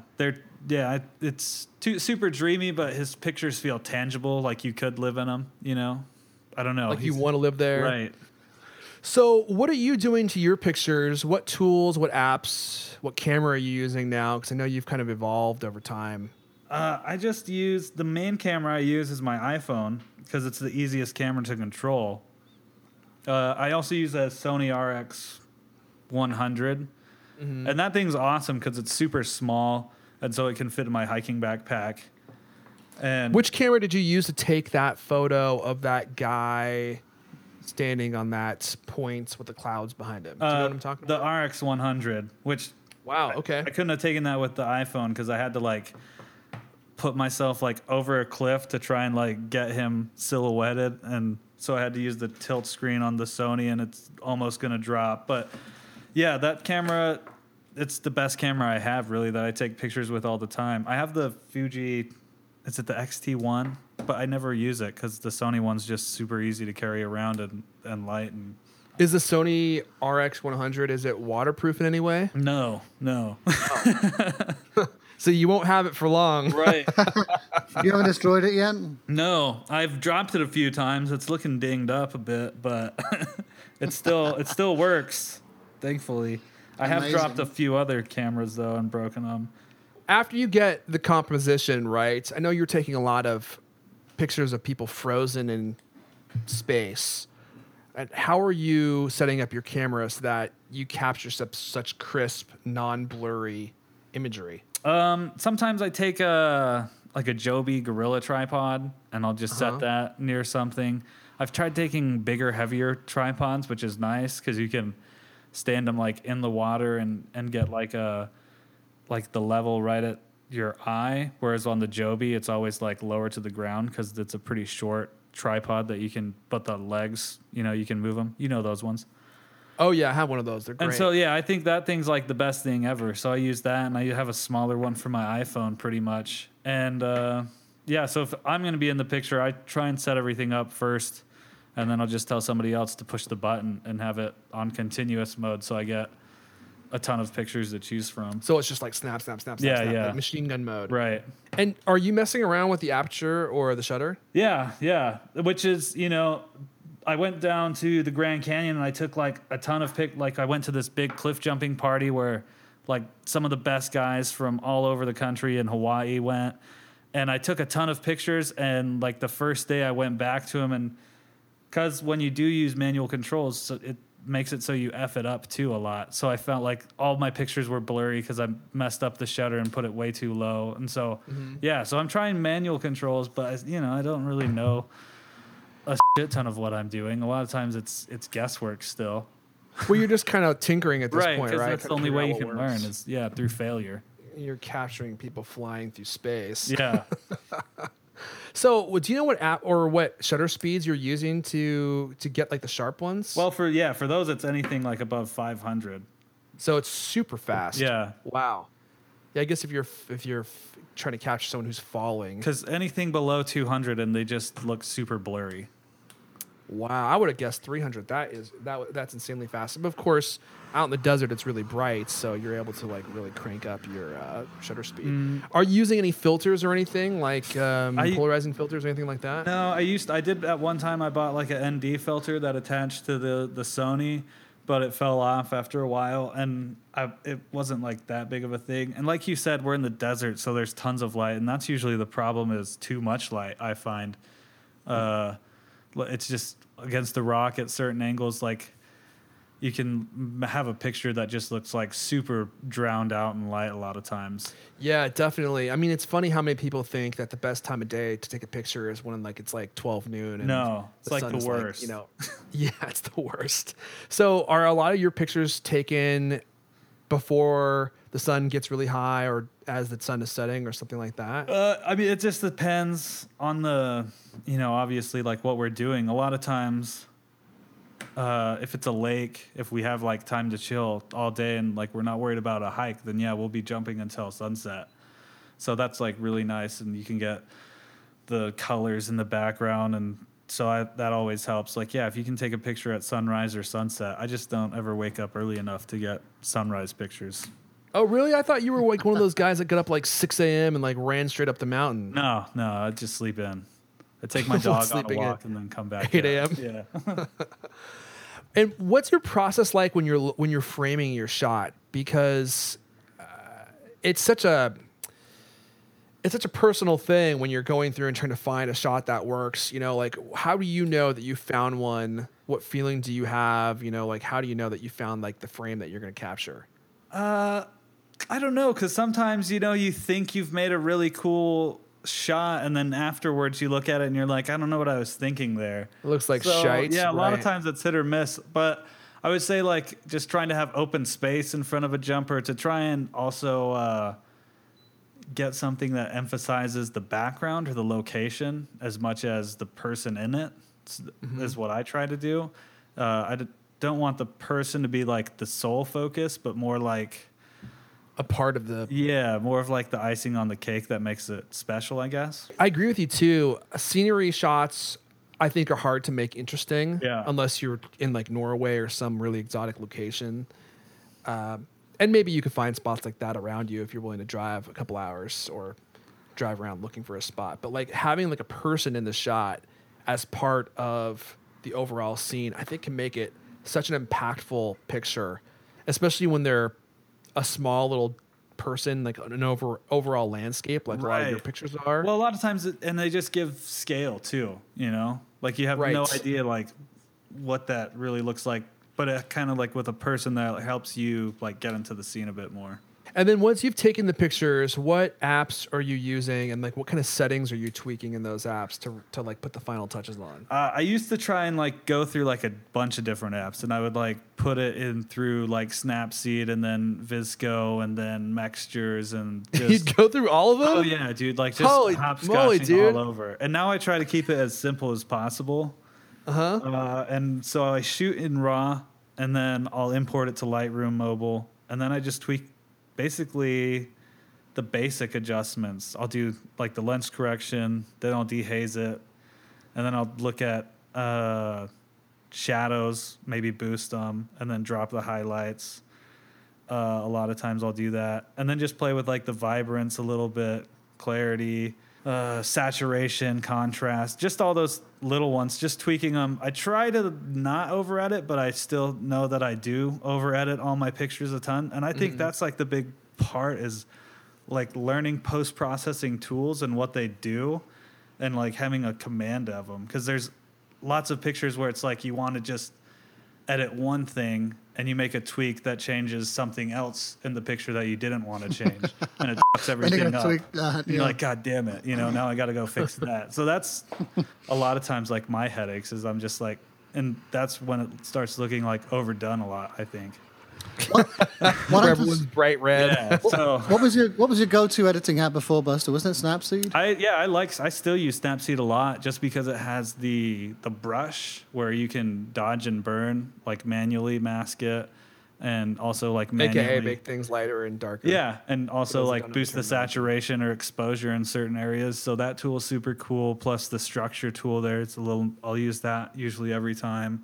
Speaker 3: It's super dreamy, but his pictures feel tangible, like you could live in them. You know, I don't know,
Speaker 2: Like you want to live there.
Speaker 3: right?
Speaker 2: So, what are you doing to your pictures? What tools, what apps, what camera are you using now? Because I know you've kind of evolved over time.
Speaker 3: I just use the main camera I use is my iPhone because it's the easiest camera to control. I also use a Sony RX 100, and that thing's awesome because it's super small, and so it can fit in my hiking backpack. And
Speaker 2: Which camera did you use to take that photo of that guy standing on that point with the clouds behind him? Do you know what I'm talking
Speaker 3: the
Speaker 2: about?
Speaker 3: RX 100, which
Speaker 2: Wow. Okay.
Speaker 3: I couldn't have taken that with the iPhone because I had to like put myself like over a cliff to try and like get him silhouetted, and so I had to use the tilt screen on the Sony, and it's almost gonna drop. But yeah, that camera, it's the best camera I have really that I take pictures with all the time. I have the Fuji, is it the X-T1? But I never use it because the Sony one's just super easy to carry around and light. And
Speaker 2: Is the Sony RX 100, is it waterproof in any way?
Speaker 3: no.
Speaker 2: So you won't have it for long.
Speaker 3: Right.
Speaker 4: You haven't destroyed it yet?
Speaker 3: No, I've dropped it a few times. It's looking dinged up a bit, but it still works. Thankfully, I have
Speaker 4: Amazing.
Speaker 3: dropped a few other cameras though and broken them.
Speaker 2: After you get the composition right, I know you're taking a lot of pictures of people frozen in space. And how are you setting up your camera so that you capture such crisp, non-blurry imagery?
Speaker 3: Sometimes I take a Joby Gorilla tripod and I'll just set that near something. I've tried taking bigger, heavier tripods, which is nice because you can stand them like in the water and get like the level right at your eye. Whereas on the Joby, it's always like lower to the ground because it's a pretty short tripod that you can, but the legs, you can move them. You know those ones.
Speaker 2: Oh, yeah, I have one of those. They're great.
Speaker 3: And so, yeah, I think that thing's like the best thing ever. So I use that, and I have a smaller one for my iPhone pretty much. And yeah, so if I'm going to be in the picture, I try and set everything up first, and then I'll just tell somebody else to push the button and have it on continuous mode so I get a ton of pictures to choose from.
Speaker 2: So it's just like snap, snap, snap,
Speaker 3: Yeah,
Speaker 2: snap, snap,
Speaker 3: yeah.
Speaker 2: like machine gun mode.
Speaker 3: Right.
Speaker 2: And are you messing around with the aperture or the shutter?
Speaker 3: Yeah. Which is, I went down to the Grand Canyon and I took like a ton of I went to this big cliff jumping party where like some of the best guys from all over the country in Hawaii went. And I took a ton of pictures, and like the first day I went back to them, and because when you do use manual controls, so it makes it so you F it up too a lot. So I felt like all my pictures were blurry because I messed up the shutter and put it way too low. And so, yeah, so I'm trying manual controls, but I don't really know a shit ton of what I'm doing. A lot of times it's guesswork still.
Speaker 2: Well, you're just kind of tinkering at this
Speaker 3: Right,
Speaker 2: point,
Speaker 3: because
Speaker 2: right?
Speaker 3: that's the
Speaker 2: Kinda
Speaker 3: only
Speaker 2: figure
Speaker 3: way
Speaker 2: out
Speaker 3: you
Speaker 2: what
Speaker 3: can
Speaker 2: works.
Speaker 3: learn is, through failure.
Speaker 2: You're capturing people flying through space.
Speaker 3: Yeah.
Speaker 2: So, do you know what app or what shutter speeds you're using to get like the sharp ones?
Speaker 3: Well, for those, it's anything like above 500.
Speaker 2: so it's super fast.
Speaker 3: Yeah.
Speaker 2: Wow. Yeah, I guess if you're trying to capture someone who's falling.
Speaker 3: Because anything below 200 and they just look super blurry.
Speaker 2: Wow, I would have guessed 300. That's insanely fast. But of course, out in the desert, it's really bright, so you're able to like really crank up your shutter speed. Are you using any filters or anything like polarizing filters or anything like that?
Speaker 3: No, I did at one time. I bought like an ND filter that attached to the Sony, but it fell off after a while, and it wasn't like that big of a thing. And like you said, we're in the desert, so there's tons of light, and that's usually the problem is too much light. I find. It's just against the rock at certain angles, like you can have a picture that just looks like super drowned out in light a lot of times.
Speaker 2: Yeah, definitely. I mean, it's funny how many people think that the best time of day to take a picture is when like it's like 12 noon. And
Speaker 3: no, it's like the worst.
Speaker 2: Like, yeah, it's the worst. So are a lot of your pictures taken before the sun gets really high or as the sun is setting or something like that?
Speaker 3: I mean, it just depends on the, obviously like what we're doing. A lot of times, if it's a lake, if we have like time to chill all day and like we're not worried about a hike, then yeah, we'll be jumping until sunset. So that's like really nice, and you can get the colors in the background, and so that always helps. Like, yeah, if you can take a picture at sunrise or sunset, I just don't ever wake up early enough to get sunrise pictures.
Speaker 2: Oh, really? I thought you were like one of those guys that got up like 6 a.m. and like ran straight up the mountain.
Speaker 3: No, I just sleep in. I take my dog on a walk and then come back.
Speaker 2: 8 a.m.
Speaker 3: Yeah.
Speaker 2: And what's your process like when you're framing your shot? Because it's such a personal thing when you're going through and trying to find a shot that works. Like how do you know that you found one? What feeling do you have? Like how do you know that you found like the frame that you're going to capture?
Speaker 3: I don't know, because sometimes, you think you've made a really cool shot, and then afterwards you look at it and you're like, I don't know what I was thinking there.
Speaker 2: It looks like shite.
Speaker 3: Yeah, a lot of times it's hit or miss. But I would say, like, just trying to have open space in front of a jumper to try and also get something that emphasizes the background or the location as much as the person in it is what I try to do. Don't want the person to be like the sole focus, but more like
Speaker 2: a part of the...
Speaker 3: Yeah, more of like the icing on the cake that makes it special, I guess.
Speaker 2: I agree with you too. Scenery shots, I think, are hard to make interesting unless you're in like Norway or some really exotic location. And maybe you could find spots like that around you if you're willing to drive a couple hours or drive around looking for a spot. But like having like a person in the shot as part of the overall scene, I think can make it such an impactful picture, especially when they're a small little person, like an overall landscape, like a lot of your pictures are.
Speaker 3: Well, a lot of times, and they just give scale too, like you have no idea like what that really looks like, but it kind of like with a person that helps you like get into the scene a bit more.
Speaker 2: And then once you've taken the pictures, what apps are you using, and like what kind of settings are you tweaking in those apps to like put the final touches on?
Speaker 3: I used to try and like go through like a bunch of different apps, and I would like put it in through like Snapseed and then VSCO and then Mextures and just
Speaker 2: you'd go through all of them.
Speaker 3: Oh yeah, dude! Like just hopscotching all over. And now I try to keep it as simple as possible. And so I shoot in RAW, and then I'll import it to Lightroom Mobile, and then I just tweak basically the basic adjustments. I'll do like the lens correction, then I'll dehaze it, and then I'll look at shadows, maybe boost them, and then drop the highlights. A lot of times I'll do that, and then just play with like the vibrance a little bit, clarity, saturation, contrast, just all those little ones, just tweaking them. I try to not over edit, but I still know that I do over edit all my pictures a ton. And I think that's like the big part is like learning post-processing tools and what they do and like having a command of them. Because there's lots of pictures where it's like you want to just edit one thing and you make a tweak that changes something else in the picture that you didn't want to change, and it fucks everything up. You're like, God damn it, now I got to go fix that. So that's a lot of times like my headaches is I'm just like, and that's when it starts looking like overdone a lot, I think.
Speaker 2: What everyone's bright red.
Speaker 3: Yeah, so
Speaker 4: what was your go-to editing app before Buster? Wasn't it Snapseed?
Speaker 3: I still use Snapseed a lot just because it has the brush where you can dodge and burn, like manually mask it, and also like manually
Speaker 2: AKA make things lighter and darker.
Speaker 3: Yeah, and also
Speaker 2: those that
Speaker 3: like
Speaker 2: don't
Speaker 3: boost the
Speaker 2: understand
Speaker 3: saturation or exposure in certain areas. So that tool is super cool. Plus the structure tool there, it's a little. I'll use that usually every time.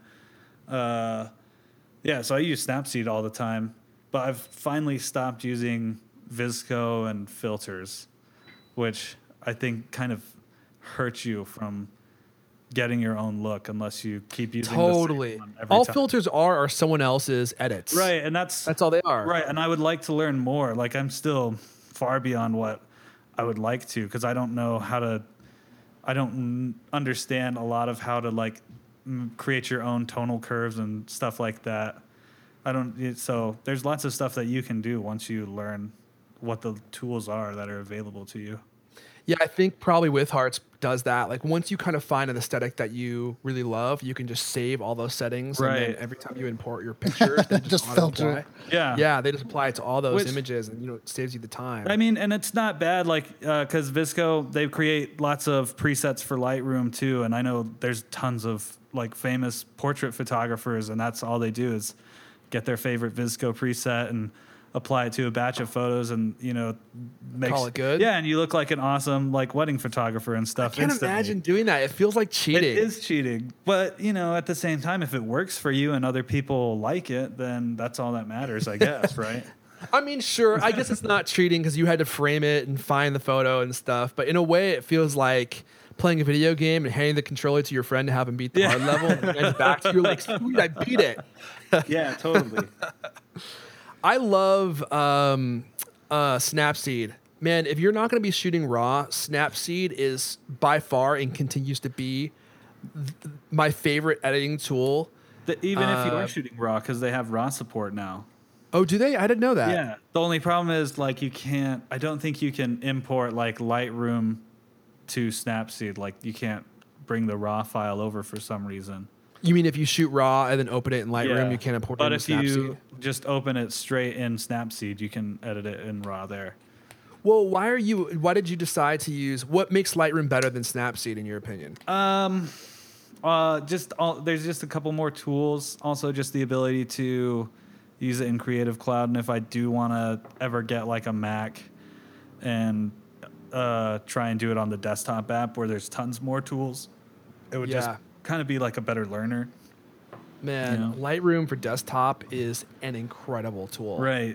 Speaker 3: Yeah, so I use Snapseed all the time, but I've finally stopped using Visco and filters, which I think kind of hurts you from getting your own look unless you keep using
Speaker 2: Totally.
Speaker 3: the same one every
Speaker 2: All
Speaker 3: time.
Speaker 2: filters are someone else's edits.
Speaker 3: Right, and that's
Speaker 2: all they are.
Speaker 3: Right, and I would like to learn more. Like I'm still far beyond what I would like to because I don't know how to. I don't understand a lot of how to like create your own tonal curves and stuff like that. I don't. So there's lots of stuff that you can do once you learn what the tools are that are available to you.
Speaker 2: Yeah, I think probably With Hearts does that. Like once you kind of find an aesthetic that you really love, you can just save all those settings.
Speaker 3: Right.
Speaker 2: And then every time you import your pictures, they
Speaker 4: Just
Speaker 2: auto
Speaker 4: filter
Speaker 2: apply.
Speaker 4: it.
Speaker 3: Yeah.
Speaker 2: Yeah, they just apply it to all those
Speaker 3: Which-
Speaker 2: images, and it saves you the time.
Speaker 3: I mean, and it's not bad, like, because Visco, they create lots of presets for Lightroom too, and I know there's tons of like famous portrait photographers, and that's all they do is get their favorite Visco preset and apply it to a batch of photos, and makes
Speaker 2: Call it good?
Speaker 3: Yeah, and you look like an awesome like wedding photographer and stuff.
Speaker 2: I can't
Speaker 3: instantly.
Speaker 2: imagine doing that. It feels like cheating.
Speaker 3: It is cheating, but at the same time, if it works for you and other people like it, then that's all that matters, I guess, right?
Speaker 2: I mean, sure. I guess it's not cheating because you had to frame it and find the photo and stuff. But in a way, it feels like playing a video game and handing the controller to your friend to have him beat the hard level, and then it's back to you like, sweet, I beat it.
Speaker 3: Yeah, totally.
Speaker 2: I love Snapseed. Man, if you're not going to be shooting RAW, Snapseed is by far and continues to be my favorite editing tool.
Speaker 3: Even if you are shooting RAW, because they have RAW support now.
Speaker 2: Oh, do they? I didn't know that.
Speaker 3: Yeah. The only problem is like I don't think you can import like Lightroom to Snapseed. Like you can't bring the RAW file over for some reason.
Speaker 2: You mean if you shoot RAW and then open it in Lightroom,
Speaker 3: Yeah.
Speaker 2: you can't import
Speaker 3: But
Speaker 2: it
Speaker 3: if
Speaker 2: into Snapseed?
Speaker 3: you just open it straight in Snapseed, you can edit it in RAW there.
Speaker 2: Well, why did you decide to use, what makes Lightroom better than Snapseed in your opinion?
Speaker 3: There's just a couple more tools. Also, just the ability to use it in Creative Cloud. And if I do want to ever get like a Mac and try and do it on the desktop app where there's tons more tools, it would just kind of be like a better learner.
Speaker 2: Man, Lightroom for desktop is an incredible tool.
Speaker 3: Right.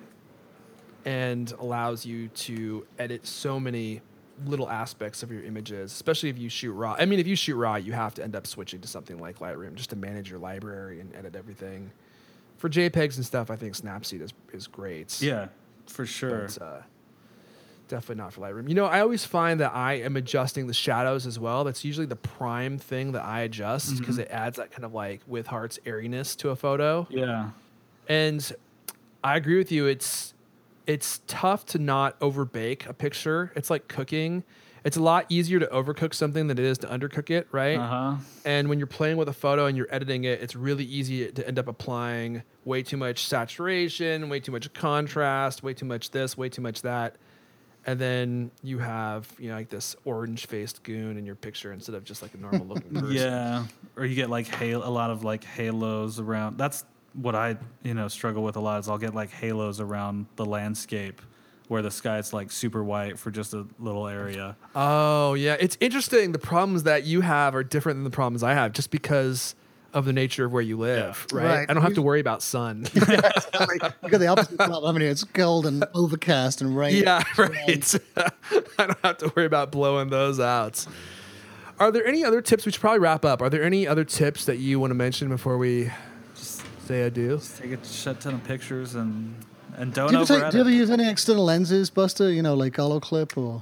Speaker 2: And allows you to edit so many little aspects of your images, especially if you shoot RAW. I mean, if you shoot RAW, you have to end up switching to something like Lightroom just to manage your library and edit everything. For JPEGs and stuff, I think Snapseed is great.
Speaker 3: Yeah, for sure.
Speaker 2: But, definitely not for Lightroom. I always find that I am adjusting the shadows as well. That's usually the prime thing that I adjust because it adds that kind of like With Hearts airiness to a photo.
Speaker 3: Yeah.
Speaker 2: And I agree with you. It's tough to not overbake a picture. It's like cooking. It's a lot easier to overcook something than it is to undercook it, right?
Speaker 3: Uh-huh.
Speaker 2: And when you're playing with a photo and you're editing it, it's really easy to end up applying way too much saturation, way too much contrast, way too much this, way too much that. And then you have, like this orange-faced goon in your picture instead of just like a normal-looking person.
Speaker 3: Yeah, or you get like a lot of like halos around. That's what I struggle with a lot. Is I'll get like halos around the landscape where the sky's like super white for just a little area.
Speaker 2: Oh yeah, it's interesting. The problems that you have are different than the problems I have, just because of the nature of where you live.
Speaker 3: Yeah.
Speaker 2: Right?
Speaker 4: Right.
Speaker 2: I don't have to worry about sun.
Speaker 4: You got the opposite problem. I mean, it's cold and overcast and rain.
Speaker 2: Yeah, right. I don't have to worry about blowing those out. Are there any other tips? We should probably wrap up. Are there any other tips that you want to mention before we just say adieu?
Speaker 3: Take a shit ton of pictures and don't
Speaker 4: Do you
Speaker 3: over
Speaker 4: ever use any external lenses, Buster? Like Holoclip or?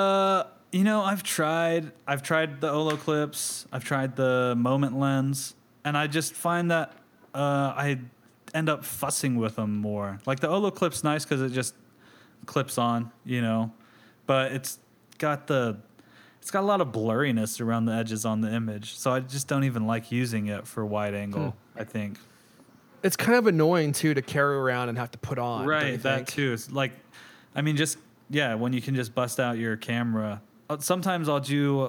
Speaker 3: I've tried the Olo clips. I've tried the Moment lens, and I just find that I end up fussing with them more. Like the Olo clip's nice because it just clips on, but it's got a lot of blurriness around the edges on the image, so I just don't even like using it for wide angle. I think.
Speaker 2: It's kind of annoying too to carry around and have to put on. don't you
Speaker 3: Right, that
Speaker 2: think?
Speaker 3: too. It's like, when you can just bust out your camera. Sometimes I'll do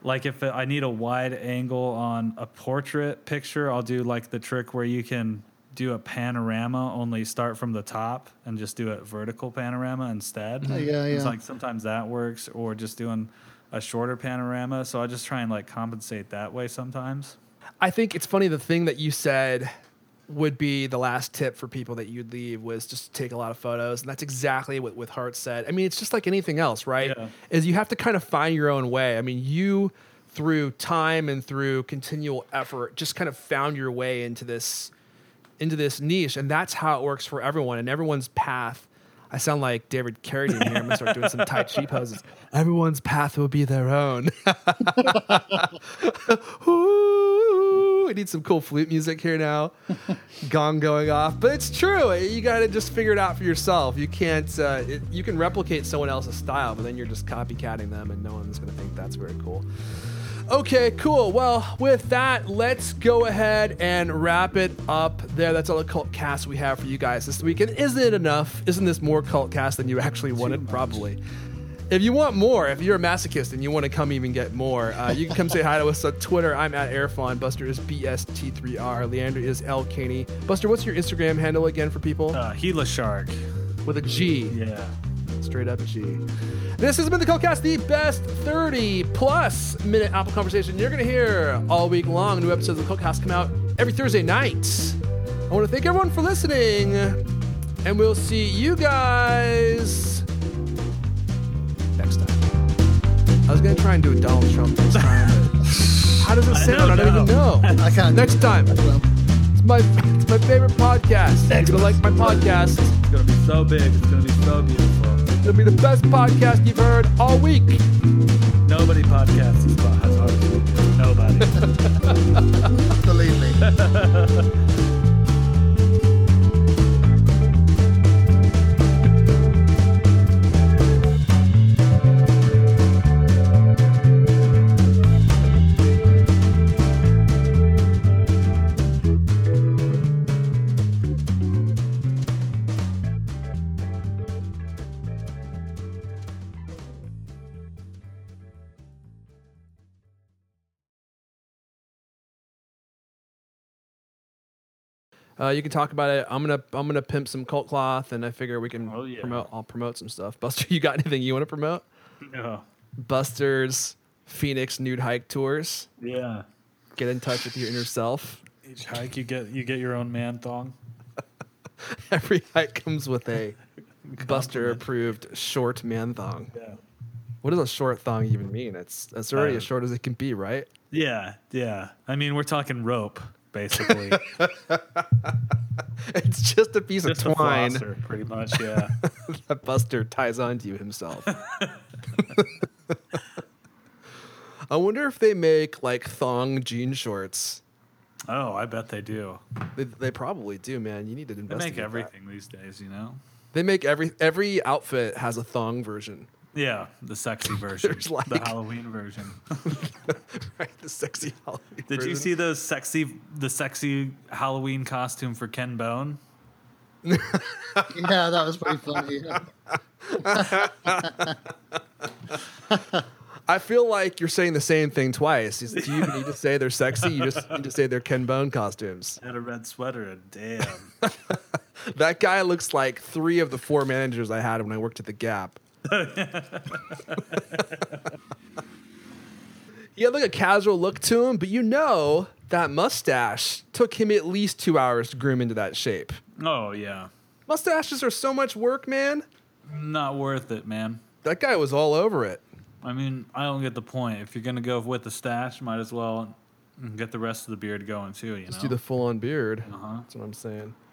Speaker 3: if I need a wide angle on a portrait picture, I'll do like the trick where you can do a panorama, only start from the top and just do a vertical panorama instead. It's like sometimes that works, or just doing a shorter panorama. So I just try and like compensate that way sometimes.
Speaker 2: I think it's funny, the thing that you said would be the last tip for people that you'd leave was just take a lot of photos. And that's exactly what Hart said. I mean, it's just like anything else, right? Yeah. Is you have to kind of find your own way. I mean, you, through time and through continual effort, just kind of found your way into this niche. And that's how it works for everyone, and everyone's path. I sound like David Carradine here. I'm gonna start doing some Tai Chi poses. Everyone's path will be their own. Ooh, I need some cool flute music here now. Gong going off, but it's true. You got to just figure it out for yourself. You can't. You can replicate someone else's style, but then you're just copycatting them, and no one's gonna think that's very cool. Okay, cool. Well, with that, let's go ahead and wrap it up there. That's all the cult cast we have for you guys this week. And isn't it enough? Isn't this more cult cast than you actually wanted? Probably. If you want more, if you're a masochist and you want to come even get more, you can come say hi to us on Twitter. I'm at Airfon. Buster is BST3R. Leander is L. Caney. Buster, what's your Instagram handle again for people?
Speaker 3: Gila Shark.
Speaker 2: With a G.
Speaker 3: Yeah.
Speaker 2: Straight up G. This has been the Cultcast, the best 30-plus minute Apple conversation you're going to hear all week long. New episodes of the Cultcast come out every Thursday night. I want to thank everyone for listening, and we'll see you guys next time. I was going to try and do a Donald Trump next time, but how does it sound? I don't even know.
Speaker 4: I can't.
Speaker 2: Next time. It's my favorite podcast. You're going to like my podcast.
Speaker 3: It's going to be so big. It's going to be so beautiful.
Speaker 2: It'll be the best podcast you've heard all week.
Speaker 3: Nobody podcasts as hard as we do. Nobody.
Speaker 4: Believe me.
Speaker 2: You can talk about it. I'm gonna pimp some cult cloth, and I figure we can promote. I'll promote some stuff. Buster, you got anything you want to promote?
Speaker 3: No.
Speaker 2: Buster's Phoenix nude hike tours.
Speaker 3: Yeah.
Speaker 2: Get in touch with your inner self.
Speaker 3: Each hike you get your own man thong.
Speaker 2: Every hike comes with a Buster approved short man thong.
Speaker 3: Yeah.
Speaker 2: What does a short thong even mean? It's already as short as it can be, right?
Speaker 3: Yeah. I mean, we're talking rope. Basically,
Speaker 2: it's just a piece of twine,
Speaker 3: flosser, pretty much. Yeah,
Speaker 2: that Buster ties onto you himself. I wonder if they make like thong jean shorts.
Speaker 3: Oh, I bet they do.
Speaker 2: They probably do, man. You need to investigate.
Speaker 3: They make everything these days, you know.
Speaker 2: They make every outfit has a thong version.
Speaker 3: Yeah, the sexy version.
Speaker 2: Like,
Speaker 3: the Halloween version.
Speaker 2: Right, the sexy Halloween
Speaker 3: Did you see the sexy Halloween costume for Ken Bone?
Speaker 4: Yeah, that was pretty funny.
Speaker 2: I feel like you're saying the same thing twice. Do you need to say they're sexy? You just need to say they're Ken Bone costumes.
Speaker 3: Had a red sweater and damn.
Speaker 2: That guy looks like 3 of the 4 managers I had when I worked at the Gap. He had like a casual look to him, but you know that mustache took him at least 2 hours to groom into that shape.
Speaker 3: Oh, yeah.
Speaker 2: Mustaches are so much work, man.
Speaker 3: Not worth it, man.
Speaker 2: That guy was all over it.
Speaker 3: I mean, I don't get the point. If you're going to go with the stash, might as well get the rest of the beard going, too, you know?
Speaker 2: Just do the full-on beard. That's what I'm saying.